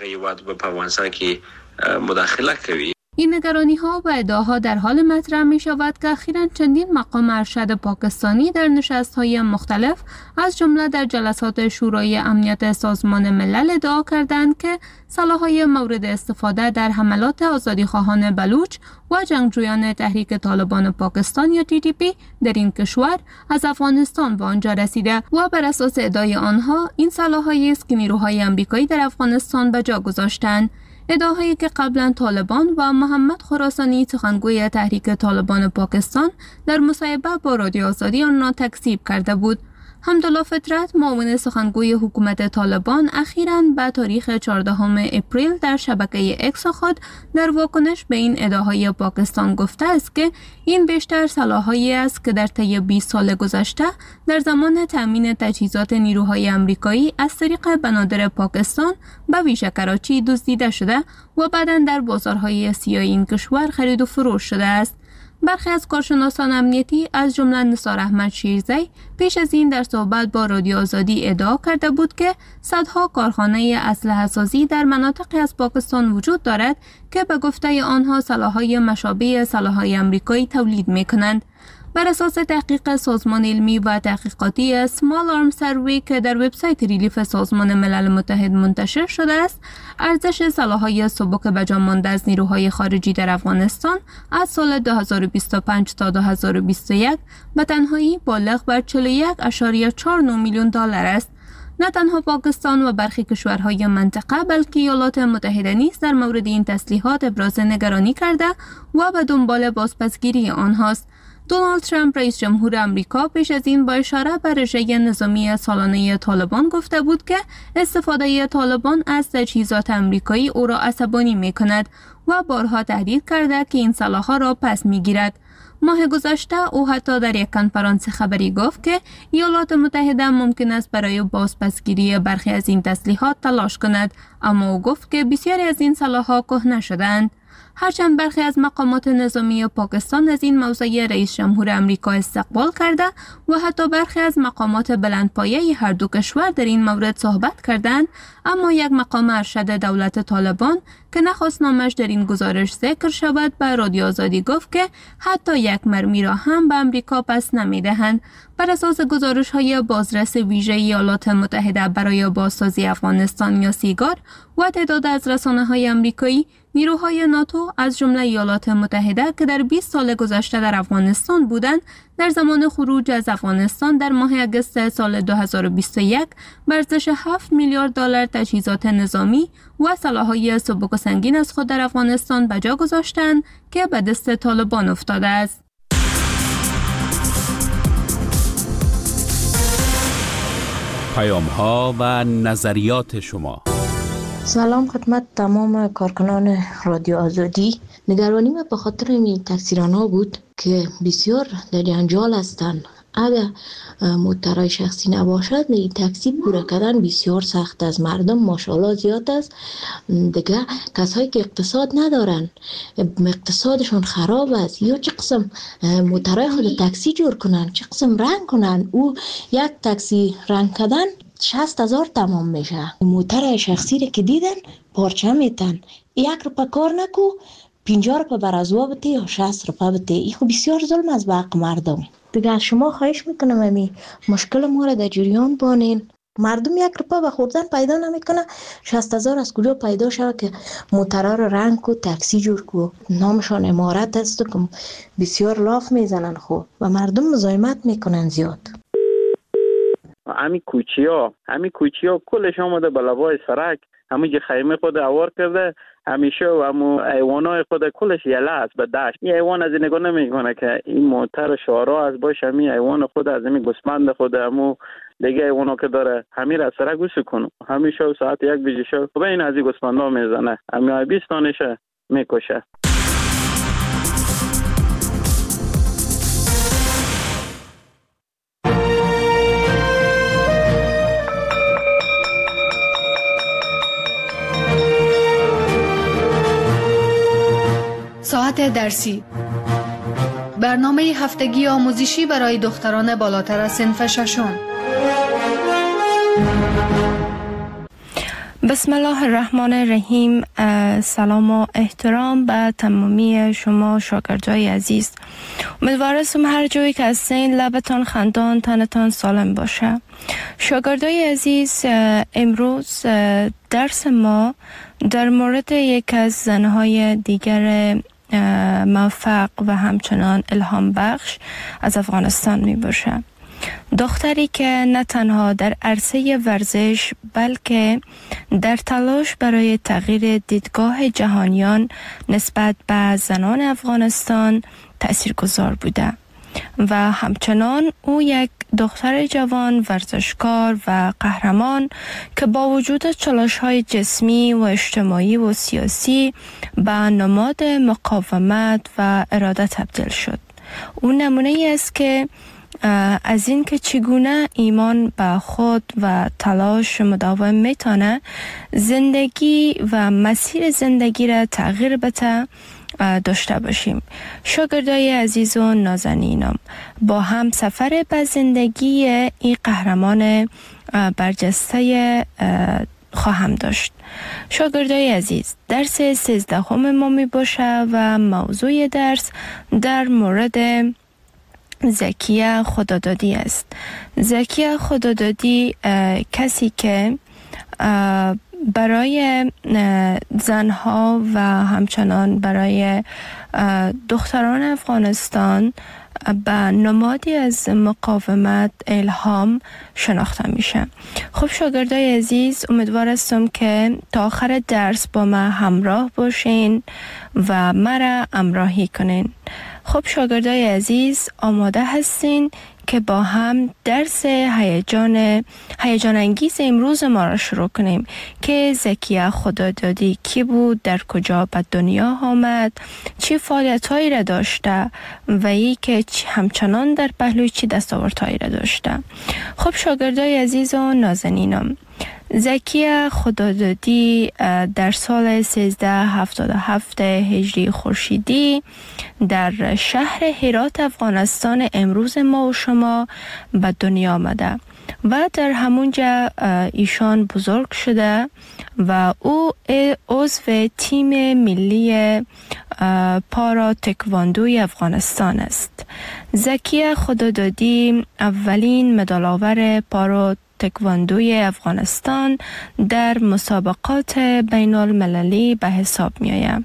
این نگرانی ها و ادعاها در حال مطرح می شود که اخیراً چندین مقام ارشد پاکستانی در نشست های مختلف از جمله در جلسات شورای امنیت سازمان ملل ادعا کردند که سلاح‌های مورد استفاده در حملات آزادیخواهان بلوچ و جنگجویان تحریک طالبان پاکستان یا تی تی پی در این کشور از افغانستان به آنجا رسیده و بر اساس ادعای آنها این سلاح‌هایی است که نیروهای آمریکایی در افغانستان به جا گذاشتند. ادعاهایی که قبلا طالبان و محمد خراسانی سخنگوی تحریک طالبان پاکستان در مصاحبه با رادیو آزادی آن را تکذیب کرده بود. حمدالله فطرت معاون سخنگوی حکومت طالبان اخیراً به تاریخ چهاردهم اپریل در شبکه اکس خود در واکنش به این ادعاهای پاکستان گفته است که این بیشتر سلاح‌هایی است که در طی بیست سال گذشته در زمان تامین تجهیزات نیروهای آمریکایی از طریق بنادر پاکستان به ویژه کراچی دزدیده شده و بعداً در بازارهای سیاه این کشور خرید و فروش شده است. برخی از کارشناسان امنیتی از جمله نثار احمد شیرزی پیش از این در صحبت با رادیو آزادی ادعا کرده بود که صدها کارخانه اسلحه سازی در مناطقی از پاکستان وجود دارد که به گفته آنها سلاح‌های مشابه سلاح‌های آمریکایی تولید می‌کنند. بر اساس تحقیق سازمان علمی و تحقیقاتی Small Arms Survey که در وبسایت ریلیف سازمان ملل متحد منتشر شده است، ارزش سلاح‌های سبک به جا مانده از نیروهای خارجی در افغانستان از سال دو هزار و بیست و پنج تا دو هزار و بیست و یک به تنهایی بالغ بر چهل و یک ممیز چهار نه میلیون دلار است. نه تنها پاکستان و برخی کشورهای منطقه بلکه ایالات متحده نیز در مورد این تسلیحات ابراز نگرانی کرده و به دنبال بازپسگیری آنهاست. دونالد ترامپ رئیس جمهور آمریکا پیش از این با اشاره به رژه نظامی سالانه طالبان گفته بود که استفاده طالبان از تجهیزات آمریکایی او را عصبانی می‌کند و بارها تهدید کرده که این سلاح‌ها را پس می‌گیرد. ماه گذشته او حتی در یک کنفرانس خبری گفت که ایالات متحده ممکن است برای بازپسگیری برخی از این تسلیحات تلاش کند، اما او گفت که بسیاری از این سلاح‌ها کهنه شده‌اند. هرچند برخی از مقامات نظامی پاکستان از این موضع رئیس جمهور آمریکا استقبال کرده و حتی برخی از مقامات بلندپایه هر دو کشور در این مورد صحبت کردند، اما یک مقام ارشد دولت طالبان که نخواست نامش در این گزارش ذکر شود به رادیو آزادی گفت که حتی یک مرمی را هم به آمریکا پس نمی‌دهند. بر اساس گزارش‌های بازرس ویژه ایالات متحده برای بازسازی افغانستان یا سیگار و تعداد از رسانه‌های آمریکایی، نیروهای ناتو از جمله ایالات متحده که در بیست سال گذشته در افغانستان بودند، در زمان خروج از افغانستان در ماه اگست سال دو هزار و بیست و یک به ارزش هفت میلیارد دلار تجهیزات نظامی و سلاح‌های سبک و سنگین از خود در افغانستان به جا گذاشتند که به دست طالبان افتاده است. پیام‌ها و نظریات شما. سلام خدمت تمام کارکنان رادیو آزادی. نگرانی ما به خاطر این تکثیران‌ها بود که بسیار در جنجال هستند. اگر موترهای شخصی نباشد این تاکسی پوره کردن بسیار سخت است. مردم ماشاءالله زیاد است، دیگه کسایی که اقتصاد ندارن اقتصادشون خراب است، یا چه قسم موترهای خود تاکسی جور کنن، چه قسم رنگ کنن. او یک تاکسی رنگ کردن شصت هزار تمام میشه. موتر شخصی رو که دیدن پارچه میتن، یک روپا کار نکو پنجاه روپا برازوا بده یا شصت روپا بده. این خب بسیار ظلم از حق مردم. دیگه از شما خواهش میکنم امی مشکل ما رو در جریان بانین. مردم یک روپا به خوردن پیدا نمیکنه، شصت هزار از کجا پیدا شود که موترها رو رنگ کو تاکسی جور کو. نامشان امارت است که بسیار لاف میزنن خو و مردم مزاحمت میکنن زیاد. همی کوچی ها همی کوچی ها کلش آمده به لبای سرک، همون خیمه خود اوار کرده، همیشه و همون ایوانای خود کلش یله است به دشت. این ایوان از این نگاه نمیکنه که این موتر شعرا از باشه، همین ایوان خود از همین گوسفند خود همون دیگه ایوانا که داره همین را سره گوش کنه، همیشه ساعت یک بجه شو به این از این گوسفندا میزنه، همین بیست تانشه میکشه. ساعت درسی، برنامه هفتگی آموزشی برای دختران بالاتر از صنف ششم. بسم الله الرحمن الرحیم. سلام و احترام به تمامی شما شاگردای عزیز. امیدوارم هر جایی که هستین لبتان خندان، تنتان سالم باشه. شاگردای عزیز، امروز درس ما در مورد یک از زنهای دیگر موفق و همچنان الهام بخش از افغانستان می باشه. دختری که نه تنها در عرصه ورزش بلکه در تلاش برای تغییر دیدگاه جهانیان نسبت به زنان افغانستان تاثیرگذار بوده و همچنان او یک دختر جوان ورزشکار و قهرمان که با وجود چالش‌های جسمی و اجتماعی و سیاسی به نماد مقاومت و اراده تبدیل شد. او نمونه ای است که از این که چگونه ایمان به خود و تلاش مداوم میتونه زندگی و مسیر زندگی را تغییر بده داشته باشیم. شاگردای عزیز و نازنینم، با هم سفر به زندگی این قهرمان برجسته خواهم داشت. شاگردای عزیز، درس سیزدهم ما می باشه و موضوع درس در مورد زکیه خدادادی است. زکیه خدادادی کسی که برای زنها و همچنان برای دختران افغانستان به نمادی از مقاومت الهام شناخته میشه. خب شاگردای عزیز، امیدوار هستم که تا آخر درس با ما همراه باشین و مرا همراهی کنین. خب شاگردای عزیز، آماده هستین که با هم درس هیجان هیجان انگیز امروز ما را شروع کنیم که زکیه خدادادی کی بود، در کجا به دنیا آمد، چه فعالیت‌هایی را داشته و ای که همچنان در پهلوی چه دستاوردهایی را داشته. خب شاگردای عزیز و نازنینم، زکیه خدادادی در سال سیزده هفتاد و هفت هجری خورشیدی در شهر هرات افغانستان امروز ما و شما به دنیا آمده و در همونجا ایشان بزرگ شده و او عضو تیم ملی پارا تکواندوی افغانستان است. زکیه خدادادی اولین مدال آور پارا تکواندوی افغانستان در مسابقات بین المللی به حساب می آید.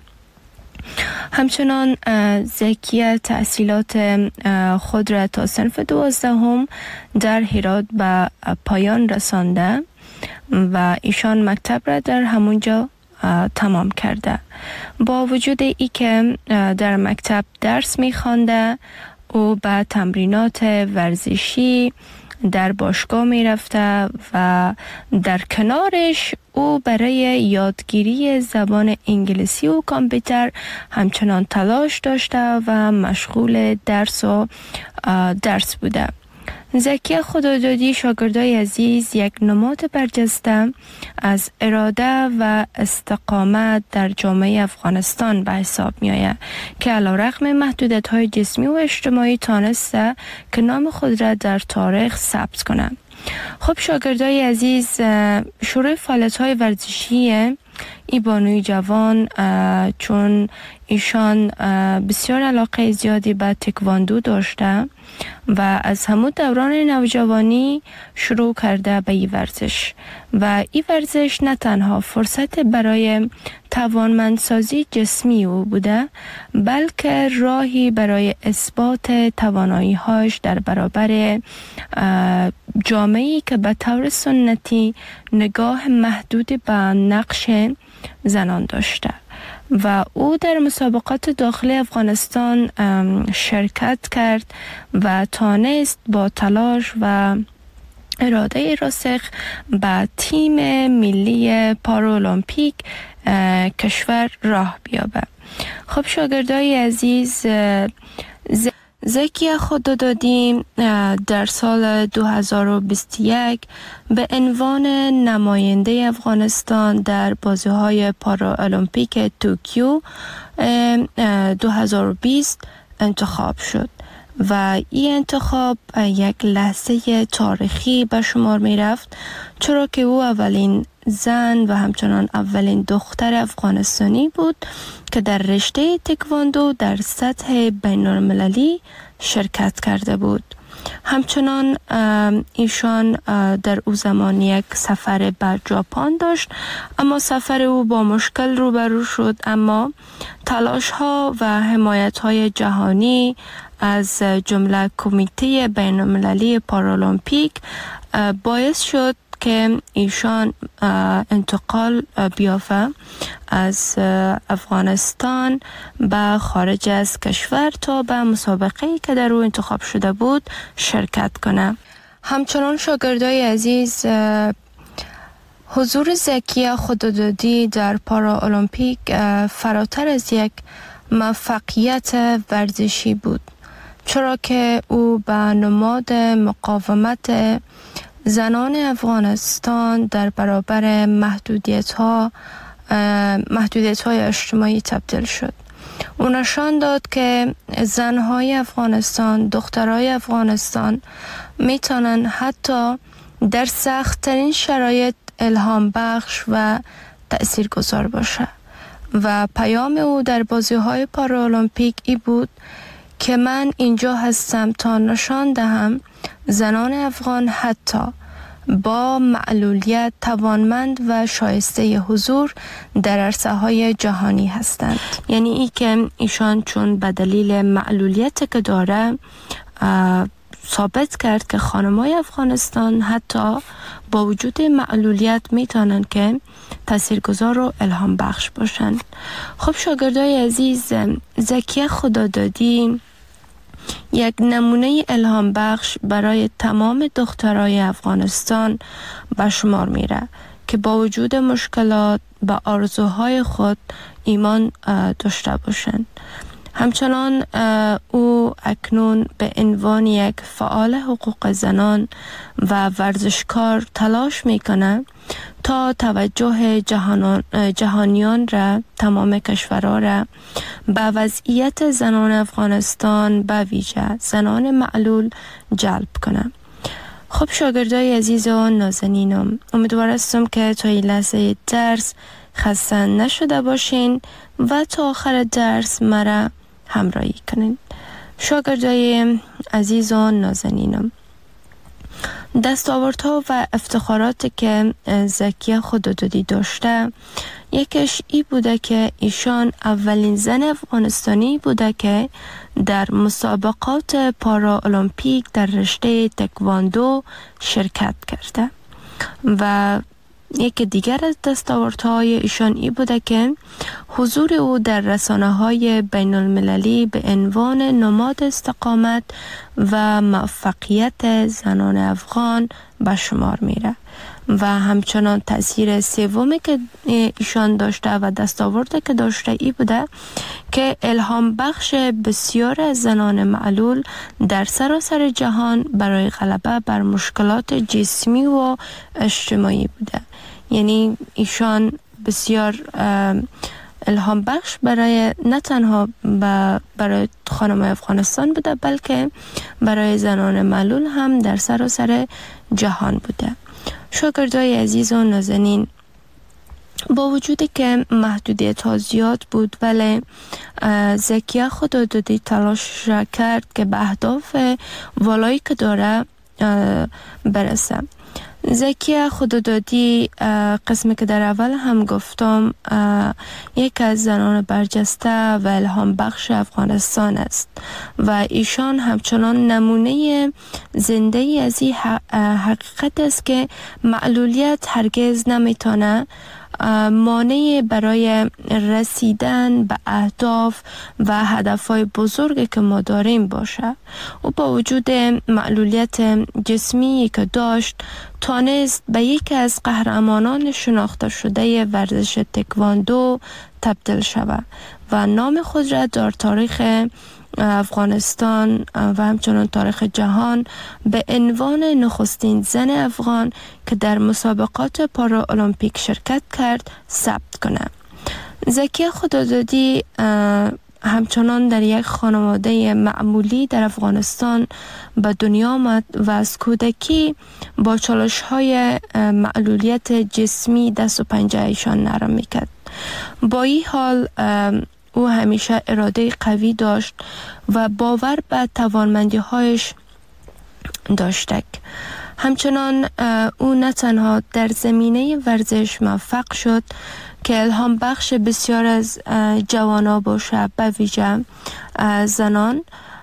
همچنان زکیه تحصیلات خود را تا صنف دوازدهم در هرات به پایان رسانده و ایشان مکتب را در همونجا تمام کرده. با وجود ای که در مکتب درس می خوانده، او به تمرینات ورزشی در باشگاه می رفته و در کنارش او برای یادگیری زبان انگلیسی و کامپیوتر همچنان تلاش داشته و مشغول درس و درس بوده. زکیه خدادادی، شاگردای عزیز، یک نماد برجسته از اراده و استقامت در جامعه افغانستان به حساب می آید که علیرغم محدودیت‌های جسمی و اجتماعی تانسته که نام خود را در تاریخ ثبت کنند. خب شاگردای عزیز، شروع فعالیت‌های ورزشی ای بانوی جوان، چون ایشان بسیار علاقه زیادی به تکواندو داشته و از همون دوران نوجوانی شروع کرده به این ورزش و این ورزش نه تنها فرصت برای توانمندسازی جسمی او بوده، بلکه راهی برای اثبات توانایی‌هاش در برابر جامعه‌ای که به طور سنتی نگاه محدود به نقش زنان داشته و او در مسابقات داخلی افغانستان شرکت کرد و توانست با تلاش و اراده راسخ به تیم ملی پارالمپیک کشور راه بیابه. خب شاگردای عزیز، زکیه خدادادی در سال دو هزار و بیست و یک به عنوان نماینده افغانستان در بازی‌های پارالمپیک توکیو دو هزار و بیست انتخاب شد و این انتخاب یک لحظه تاریخی به شمار می رفت، چرا که او اولین زن و همچنان اولین دختر افغانستانی بود که در رشته تکواندو در سطح بین المللی شرکت کرده بود. همچنان ایشان در او زمان یک سفر به ژاپن داشت، اما سفر او با مشکل روبرو شد، اما تلاش ها و حمایت های جهانی از جمله کمیته بین المللی پارالمپیک باعث شد که ایشان انتقال بیافته از افغانستان به خارج از کشور تا به مسابقه‌ای که در او انتخاب شده بود شرکت کنه. همچنان شاگردای عزیز، حضور زکیه خدادادی در پارالمپیک فراتر از یک موفقیت ورزشی بود، چرا که او به نماد مقاومت زنان افغانستان در برابر محدودیت ها محدودیت های اجتماعی تبدیل شد. او نشان داد که زنهای افغانستان، دخترای افغانستان میتونن حتی در سخت‌ترین شرایط الهام بخش و تأثیرگذار باشه و پیام او در بازی‌های پارالمپیک ای بود که من اینجا هستم تا نشان دهم زنان افغان حتی با معلولیت توانمند و شایسته حضور در عرصه‌های جهانی هستند. یعنی ای که ایشان چون به دلیل معلولیت که داره ثابت کرد که خانم‌های افغانستان حتی با وجود معلولیت میتونن که تاثیرگذار و الهام بخش باشن. خب شاگردای عزیز، زکیه خدادادی یک نمونه الهام بخش برای تمام دخترای افغانستان به شمار میره که با وجود مشکلات به آرزوهای خود ایمان داشته باشند. همچنان او اکنون به عنوان یک فعال حقوق زنان و ورزشکار تلاش میکنه تا توجه جهانیان را، تمام کشورها را به وضعیت زنان افغانستان به ویژه زنان معلول جلب کنه. خب شاگردای عزیز و نازنینم، امیدوار هستم که تا این لحظه درس خسته نشده باشین و تا آخر درس مرا همراهی کنین. شاگردای عزیز و نازنینم، دستاوردها و افتخاراتی که زکیه خدادادی داشته، یکیش ای بوده که ایشان اولین زن افغانستانی بوده که در مسابقات پارالمپیک در رشته تکواندو شرکت کرده و یکی دیگر از دستاوردهای ایشان ای بوده که حضور او در رسانه‌های بین المللی به عنوان نماد استقامت و موفقیت زنان افغان به شمار میره و همچنان تأثیر سومی که ایشان داشته و دستاورده که داشته ای بوده که الهام بخش بسیار از زنان معلول در سراسر جهان برای غلبه بر مشکلات جسمی و اجتماعی بوده. یعنی ایشان بسیار الهام بخش برای نه تنها برای خانم‌های افغانستان بوده، بلکه برای زنان معلول هم در سراسر جهان بوده. شاگردای عزیز و نازنین، با وجودی که محدودیت ها زیاد بود، ولی زکیه خدادادی تلاش را کرد که به اهداف والایی که داره برسه. زکیه خوددادی قسمی که در اول هم گفتم یک از زنان برجسته و الهام بخش افغانستان است و ایشان همچنان نمونه زنده ای از این حقیقت است که معلولیت هرگز نمیتونه مانع برای رسیدن به اهداف و هدفهای بزرگی که ما داریم باشه. و با وجود معلولیت جسمی که داشت تانست به یکی از قهرمانان شناخته شده ورزش تکواندو تبدیل شود و نام خود را در تاریخ افغانستان و همچنان تاریخ جهان به عنوان نخستین زن افغان که در مسابقات پارا المپیک شرکت کرد ثبت کنه. زکیه خوددادی همچنان در یک خانواده معمولی در افغانستان به دنیا آمد و از کودکی با چالش های معلولیت جسمی دست و پنجه ایشان نرم میکرد. با این حال او همیشه اراده قوی داشت و باور به توانمندی هایش داشت. همچنان او نه تنها در زمینه ورزش موفق شد که الهام بخش بسیار از جوانان باشه، به ویژه زنان.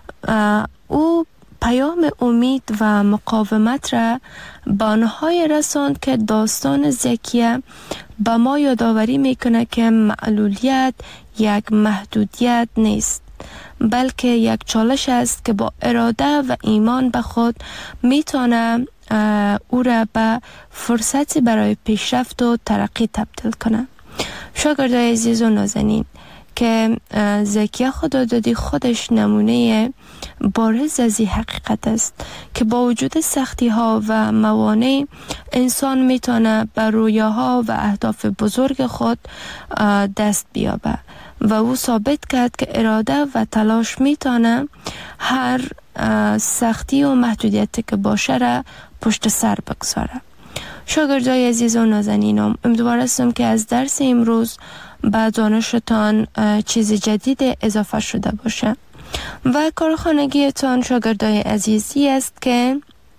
او پیام امید و مقاومت را به آنهای رساند که داستان زکیه به ما یادآوری میکنه که معلولیت یک محدودیت نیست، بلکه یک چالش است که با اراده و ایمان به خود میتونه او را به فرصتی برای پیشرفت و ترقی تبدیل کنه. شاگردای عزیز و نازنین، که زکیه خوددادی خودش نمونه بارز از این حقیقت است که با وجود سختی ها و موانع انسان میتونه بر رویاها و اهداف بزرگ خود دست بیابه و او ثابت کرد که اراده و تلاش میتونه هر سختی و محدودیتی که باشه را پشت سر بگذاره. شاگردای عزیز و نازنینم، امیدوار هستم که از درس امروز به دانشتان چیز جدید اضافه شده باشه و کارخانگیتان شاگردای عزیزی است که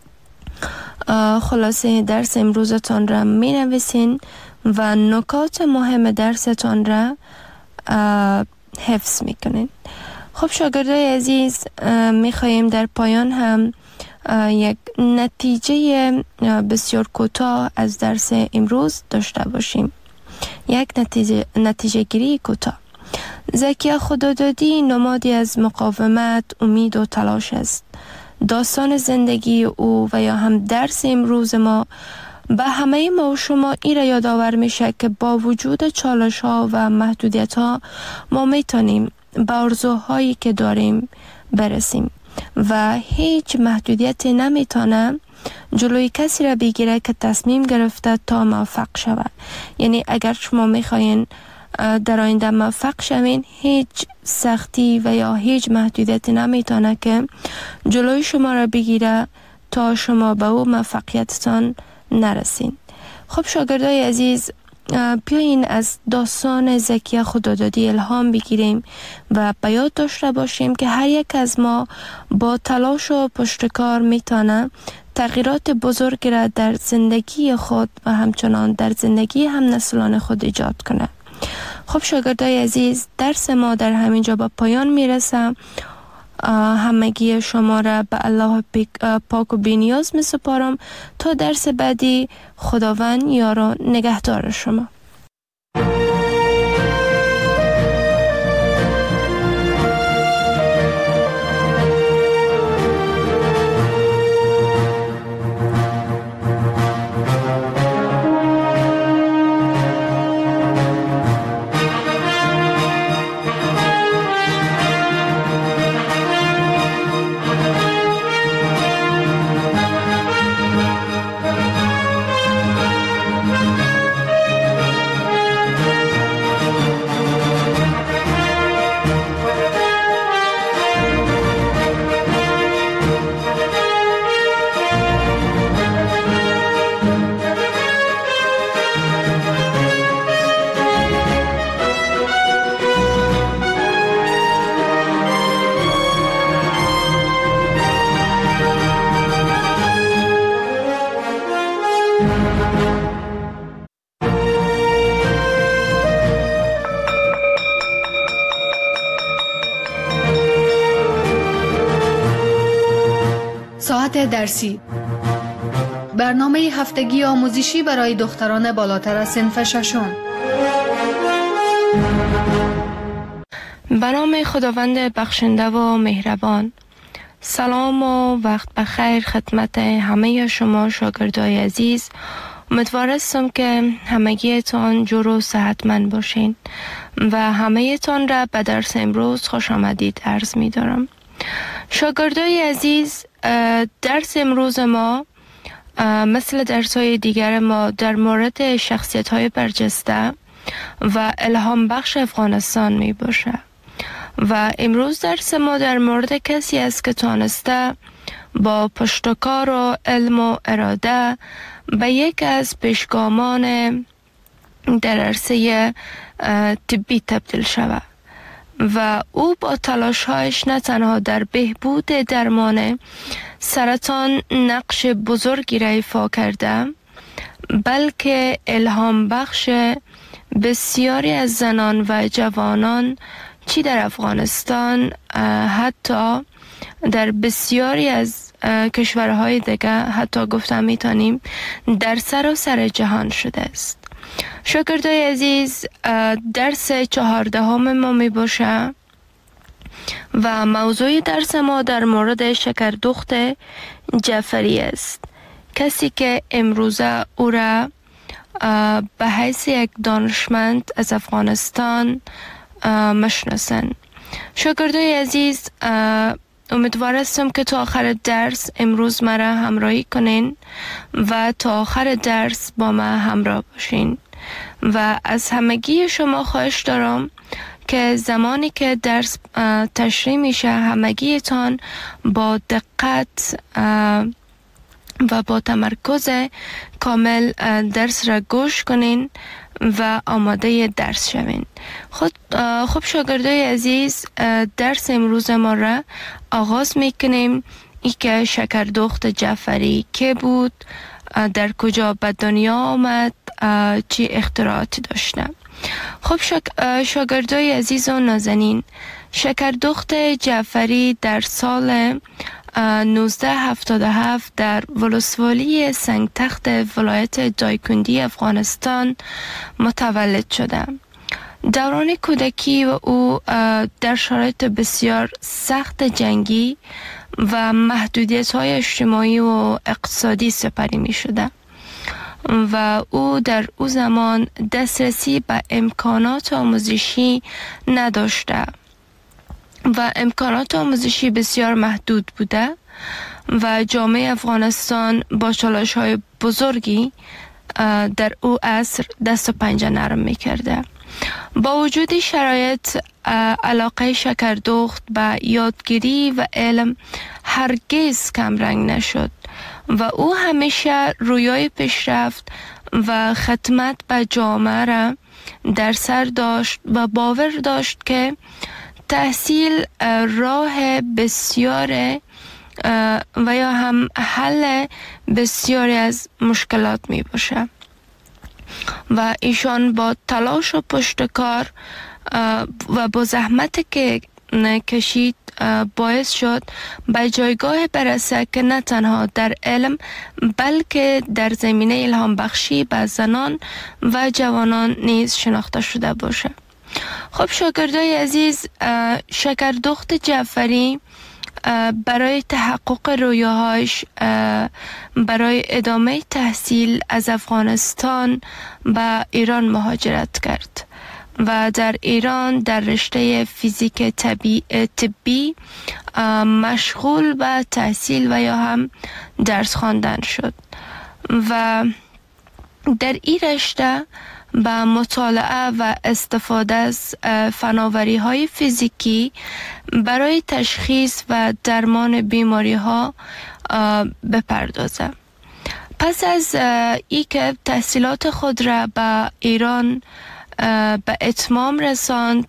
خلاصه درس امروزتان را می نویسین و نکات مهم درستان را حفظ می کنین. خب شاگردای عزیز، می خواهیم در پایان هم یک نتیجه بسیار کوتاه از درس امروز داشته باشیم. یک نتیجه, نتیجه گیری کوتاه. زکیه خوددادی نمادی از مقاومت، امید و تلاش است. داستان زندگی او و یا هم درس امروز ما به همه ما و شما این را یادآور میشه که با وجود چالش ها و محدودیت ها ما میتونیم به آرزوهایی که داریم برسیم و هیچ محدودیتی نمیتونه جلوی کسی را بگیره که تصمیم گرفته تا موفق شود. یعنی اگر شما میخواین در آینده موفق شوین، هیچ سختی و یا هیچ محدودیتی نمیتونه که جلوی شما را بگیره تا شما به او موفقیتتان نرسین. خب شاگردای عزیز، بیاین از داستان زکیه خوددادی الهام بگیریم و به یاد داشته باشیم که هر یک از ما با تلاش و پشتکار میتونه تغییرات بزرگی را در زندگی خود و همچنان در زندگی هم نسلان خود ایجاد کنه. خب شاگردای عزیز، درس ما در همینجا به پایان میرسه. همگی شما را به الله پاک و بی‌نیاز می سپارم تا درس بعدی. خداوند یار و نگهدار شما. ساعت درسی، برنامه هفتگی آموزشی برای دختران بالاتر از صنف ششم. به نام خداوند بخشنده و مهربان. سلام و وقت بخیر خدمت همه شما شاگردای عزیز. امیدوار هستم که همگیتان جور و صحتمند باشین و همه تان را به درس امروز خوش آمدید عرض می دارم. شاگردای عزیز، درس امروز ما مثل درس های دیگر ما در مورد شخصیت های برجسته و الهام بخش افغانستان می باشه و امروز درس ما در مورد کسی است که تانسته با پشتکار و علم و اراده به یک از پیشگامان در عرصه طبی تبدیل شود و او با تلاش‌هایش نه تنها در بهبود درمان سرطان نقش بزرگی را ایفا کرده، بلکه الهام بخش بسیاری از زنان و جوانان چی در افغانستان حتی در بسیاری از کشورهای دیگه حتی گفتم میتونیم در سر و سر جهان شده است. شاگردای عزیز، درس چهاردهم ما می باشه و موضوع درس ما در مورد شکردخت جعفری است، کسی که امروزه او را به حیث یک دانشمند از افغانستان مشناسن. شاگردای عزیز، امیدوار هستم که تا آخر درس امروز مرا همراهی کنین و تا آخر درس با ما همراه باشین و از همگی شما خواهش دارم که زمانی که درس تشریح میشه همگیتان با دقت و با تمرکز کامل درس را گوش کنین و آماده درس شوین. خود خب شاگردای عزیز، درس امروز ما را آغاز میکنیم. ای که شکردخت جعفری که بود، در کجا به دنیا آمد، چی اختراعاتی داشته. خب شاگردای عزیز و نازنین، شکردخت جعفری در سال نوزده هفتاد و هفت در ولسوالی سنگتخت ولایت دایکندی افغانستان متولد شده. دوران کودکی و او در شرایط بسیار سخت جنگی و محدودیت های اجتماعی و اقتصادی سپری می شده و او در او زمان دسترسی به امکانات آموزشی نداشته و امکانات آموزشی بسیار محدود بوده و جامعه افغانستان با چالش‌های بزرگی در او عصر دست و پنجه نرم می‌کرده. با وجود شرایط، علاقه شکردخت به یادگیری و علم هرگز کمرنگ نشد و او همیشه رویای پیشرفت و خدمت به جامعه را در سر داشت و باور داشت که تحصیل راه بسیار و یا هم حل بسیاری از مشکلات می باشه و ایشان با تلاش و پشتکار و با زحمت که کشید باعث شد به جایگاه برسه که نه تنها در علم بلکه در زمینه الهام بخشی به زنان و جوانان نیز شناخته شده باشه. خب شاگردای عزیز، شکردخت جعفری برای تحقق رویاهاش برای ادامه تحصیل از افغانستان به ایران مهاجرت کرد و در ایران در رشته فیزیک طبی, طبی مشغول به تحصیل و یا هم درس خواندن شد و در این رشته با مطالعه و استفاده از فناوری های فیزیکی برای تشخیص و درمان بیماری ها بپردازه. پس از ای که تحصیلات خود را به ایران به اتمام رساند،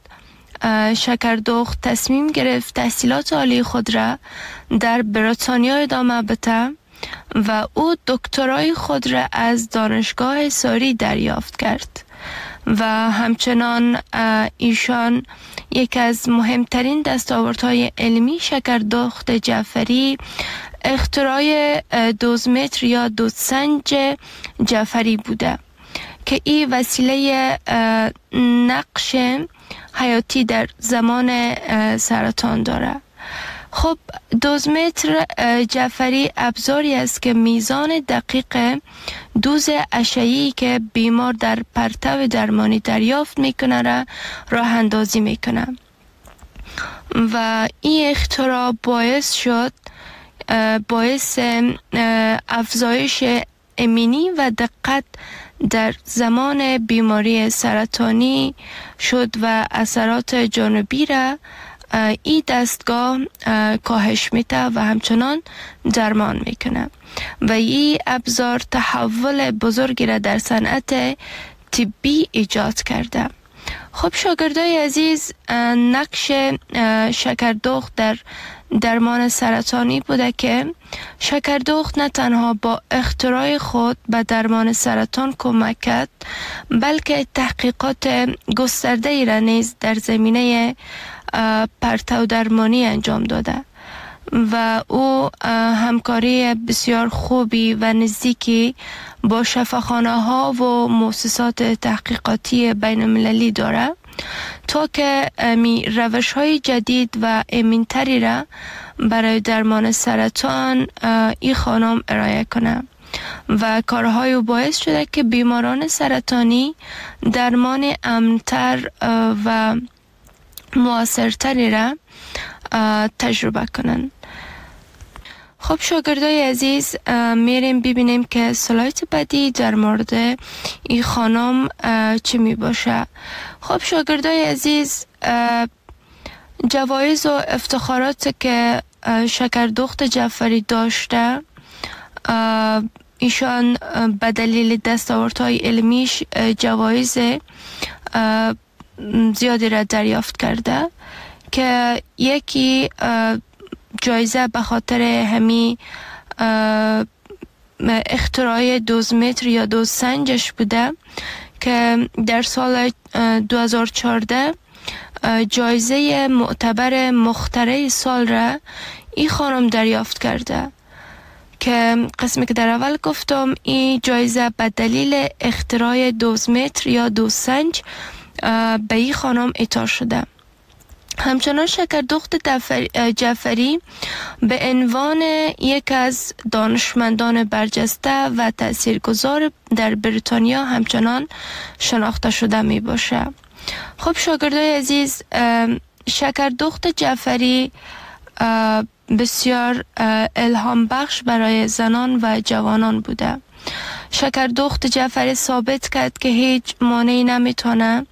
شکردخت تصمیم گرفت تحصیلات عالی خود را در بریتانیا ادامه بده و او دکترای خود را از دانشگاه ساری دریافت کرد و همچنان ایشان یک از مهمترین دستاوردهای علمی شکردخت جعفری اختراع دوزمتر یا دوزسنج جعفری بوده که این وسیله نقش حیاتی در زمان سرطان داره. خب دوزمتر جعفری ابزاری است که میزان دقیق دوز اشعه‌ای که بیمار در پرتو درمانی دریافت میکنه را راه اندازی میکنه و این اختراع باعث شد باعث افزایش امنی و دقت در زمان بیماری سرطانی شد و اثرات جانبی را این دستگاه کاهش میده و همچنان درمان میکنه و این ابزار تحول بزرگی را در صنعت طبی ایجاد کرده. خب شاگردای عزیز، نقش شکردخت در درمان سرطانی بوده که شکردخت نه تنها با اختراع خود به درمان سرطان کمک کرد، بلکه تحقیقات گسترده ای را نیز در زمینه پرتو درمانی انجام داده و او همکاری بسیار خوبی و نزدیکی با شفاخانه ها و مؤسسات تحقیقاتی بین المللی داره تا که می روش های جدید و امن‌تری را برای درمان سرطان این خانم ارائه کنه و کارهای او باعث شده که بیماران سرطانی درمان امن‌تر و مؤثرتری را تجربه کنند. خب شاگردای عزیز، میریم ببینیم که سلاید بعدی در مورد این خانم چی می باشه. خب شاگردای عزیز، جوایز و افتخارات که شکردخت جعفری داشته، ایشان به دلیل دستاوردهای علمیش جوایز زیادی را دریافت کرده که یکی جایزه به خاطر همی اختراع دوزمتر یا دوزسنجش بوده که در سال دو هزار و چهارده جایزه معتبر مخترع سال را این خانم دریافت کرده که قسمی که در اول گفتم این جایزه به دلیل اختراع دوزمتر یا دوزسنج به این خانم اعطا شده. همچنان شکردخت جعفری به عنوان یک از دانشمندان برجسته و تاثیرگذار در بریتانیا همچنان شناخته شده می باشه. خب شاگردای عزیز، شکردخت جعفری بسیار الهام بخش برای زنان و جوانان بوده. شکردخت جعفری ثابت کرد که هیچ مانعی نمیتونه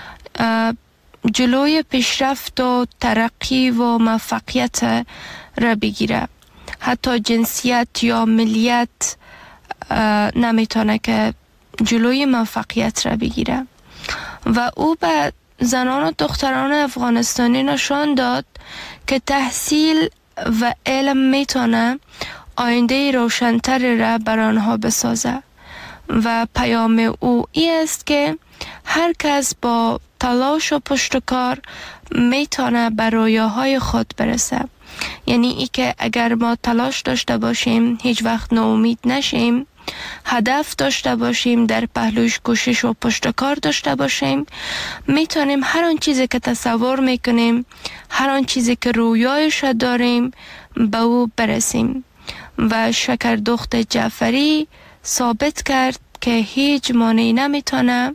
جلوی پیشرفت و ترقی و موفقیت را بگیره. حتی جنسیت یا ملیت نمیتونه که جلوی موفقیت را بگیره و او به زنان و دختران افغانستانی نشان داد که تحصیل و علم میتونه آینده روشن‌تر را بر آنها بسازه و پیام او این است که هر کس با تلاش و پشتکار میتونه به رویاهای خود برسه. یعنی ای که اگر ما تلاش داشته باشیم، هیچ وقت ناامید نشیم، هدف داشته باشیم، در پهلوش کوشش و پشتکار داشته باشیم، میتونیم هر آن چیزی که تصور میکنیم، هر آن چیزی که رویایش داریم به او برسیم. و شکردخت جعفری ثابت کرد که هیچ مانعی نمیتونه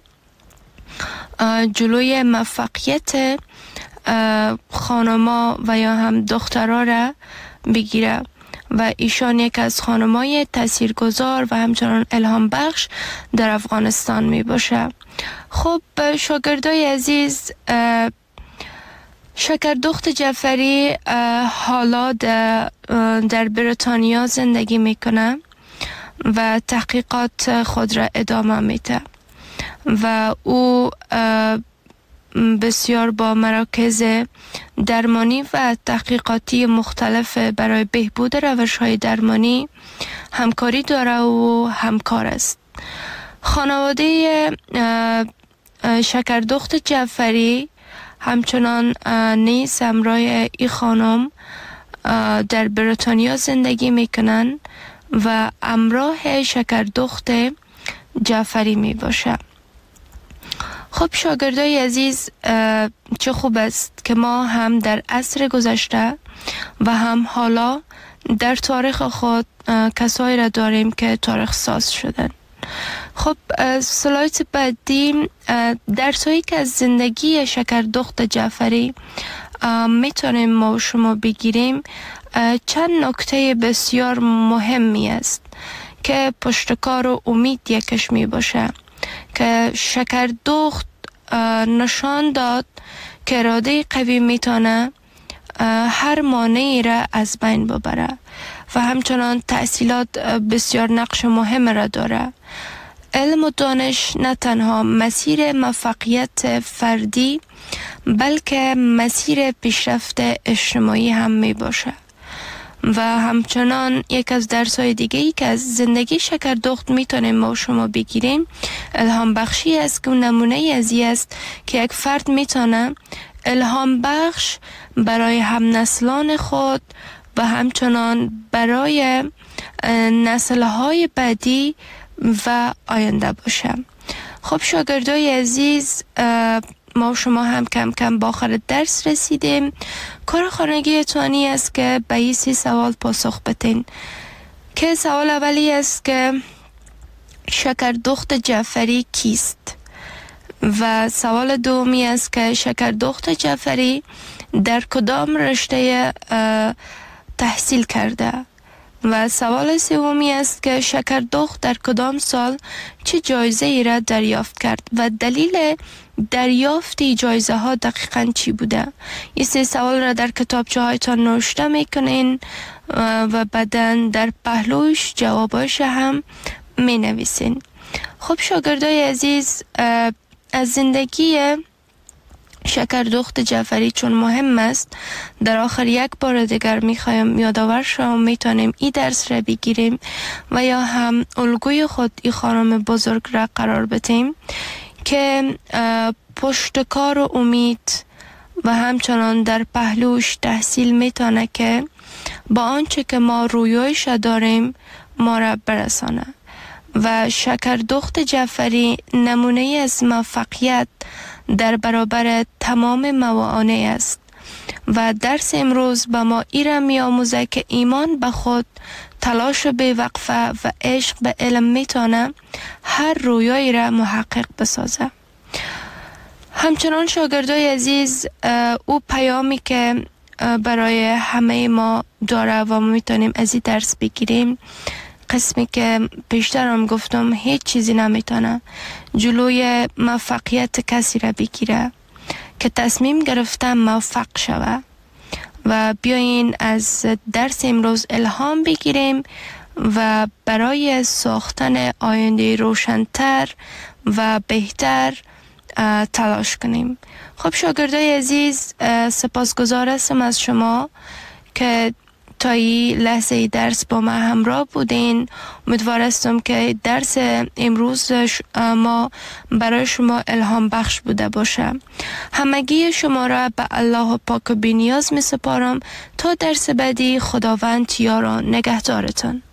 جلوی موفقیت خانما و یا هم دخترها را بگیره و ایشان یک از خانمای تاثیرگذار و همچنان الهام بخش در افغانستان می باشه. خب شاگردای عزیز، شکردخت جعفری حالا در بریتانیا زندگی میکنه و تحقیقات خود را ادامه میده و او بسیار با مراکز درمانی و تحقیقاتی مختلف برای بهبود روش‌های درمانی همکاری داره و همکار است. خانواده شکردخت جعفری همچنان نیز همراه ای خانم در بریتانیا زندگی میکنن و همراه شکردخت جعفری می باشه. خب شاگردای عزیز، چه خوب است که ما هم در عصر گذشته و هم حالا در تاریخ خود کسایی را داریم که تاریخ ساز شدن. خب سلاید بعدی درسایی که از زندگی شکردخت جعفری میتونیم ما شما بگیریم، چند نکته بسیار مهمی است که پشتکار و امید یکش می باشه که شکردخت نشان داد که اراده قوی میتونه هر مانعی را از بین ببره و همچنان تحصیلات بسیار نقش مهم را داره. علم و دانش نه تنها مسیر موفقیت فردی بلکه مسیر پیشرفت اجتماعی هم می باشه و همچنان یک از درس‌های دیگه ای که از زندگی شکردخت میتونیم ما شما بگیریم الهام بخشی است که نمونه ازی است که یک فرد میتونه الهام بخش برای هم نسلان خود و همچنان برای نسل‌های بعدی و آینده باشه. خب شاگردای عزیز، ما شما هم کم کم با آخر درس رسیدیم. کار خانگی توانی است که به این سی سوال پاسخ بدین که سوال اولی است که شکردخت جعفری کیست؟ و سوال دومی است که شکردخت جعفری در کدام رشته تحصیل کرده؟ و سوال سومی است که شکردخت در کدام سال چه جایزه ای را دریافت کرد و دلیل دریافت جایزه ها دقیقاً چی بوده؟ این سه سوال را در کتابچه هایتان نوشته میکنین و بعداً در پهلوش جواباش هم می نویسین. خب شاگردای عزیز، از زندگی شکردخت جعفری چون مهم است، در آخر یک بار دیگر میخوایم یادآور شما میتونیم این درس را بگیریم و یا هم الگوی خود این خانم بزرگ را قرار بدیم که پشتکار و امید و همچنان در پهلوش تحصیل میتونه که با آنچه که ما رویایش داریم ما را برسانه. و شکردخت جعفری نمونه از موفقیت در برابر تمام موانع است و درس امروز به ما ایرا می آموزه که ایمان به خود، تلاش بی‌وقفه و عشق به علم میتونه هر رویایی را محقق بسازه. همچنان شاگردای عزیز، او پیامی که برای همه ما داره و ما میتونیم از این درس بگیریم، قسمی که پیشتر هم گفتم هیچ چیزی نمیتونه جلوی موفقیت کسی را بگیره که تصمیم گرفته موفق شوه. و بیاین از درس امروز الهام بگیریم و برای ساختن آینده روشن‌تر و بهتر تلاش کنیم. خب شاگردای عزیز، سپاسگزار هستم از شما که تا این لحظه درس با ما همراه بودین. امیدوار هستم که درس امروز ما برای شما الهام بخش بوده باشه. همگی شما را به الله پاک و بی‌نیاز می سپارم تا درس بعدی. خداوند یار و نگهدارتان.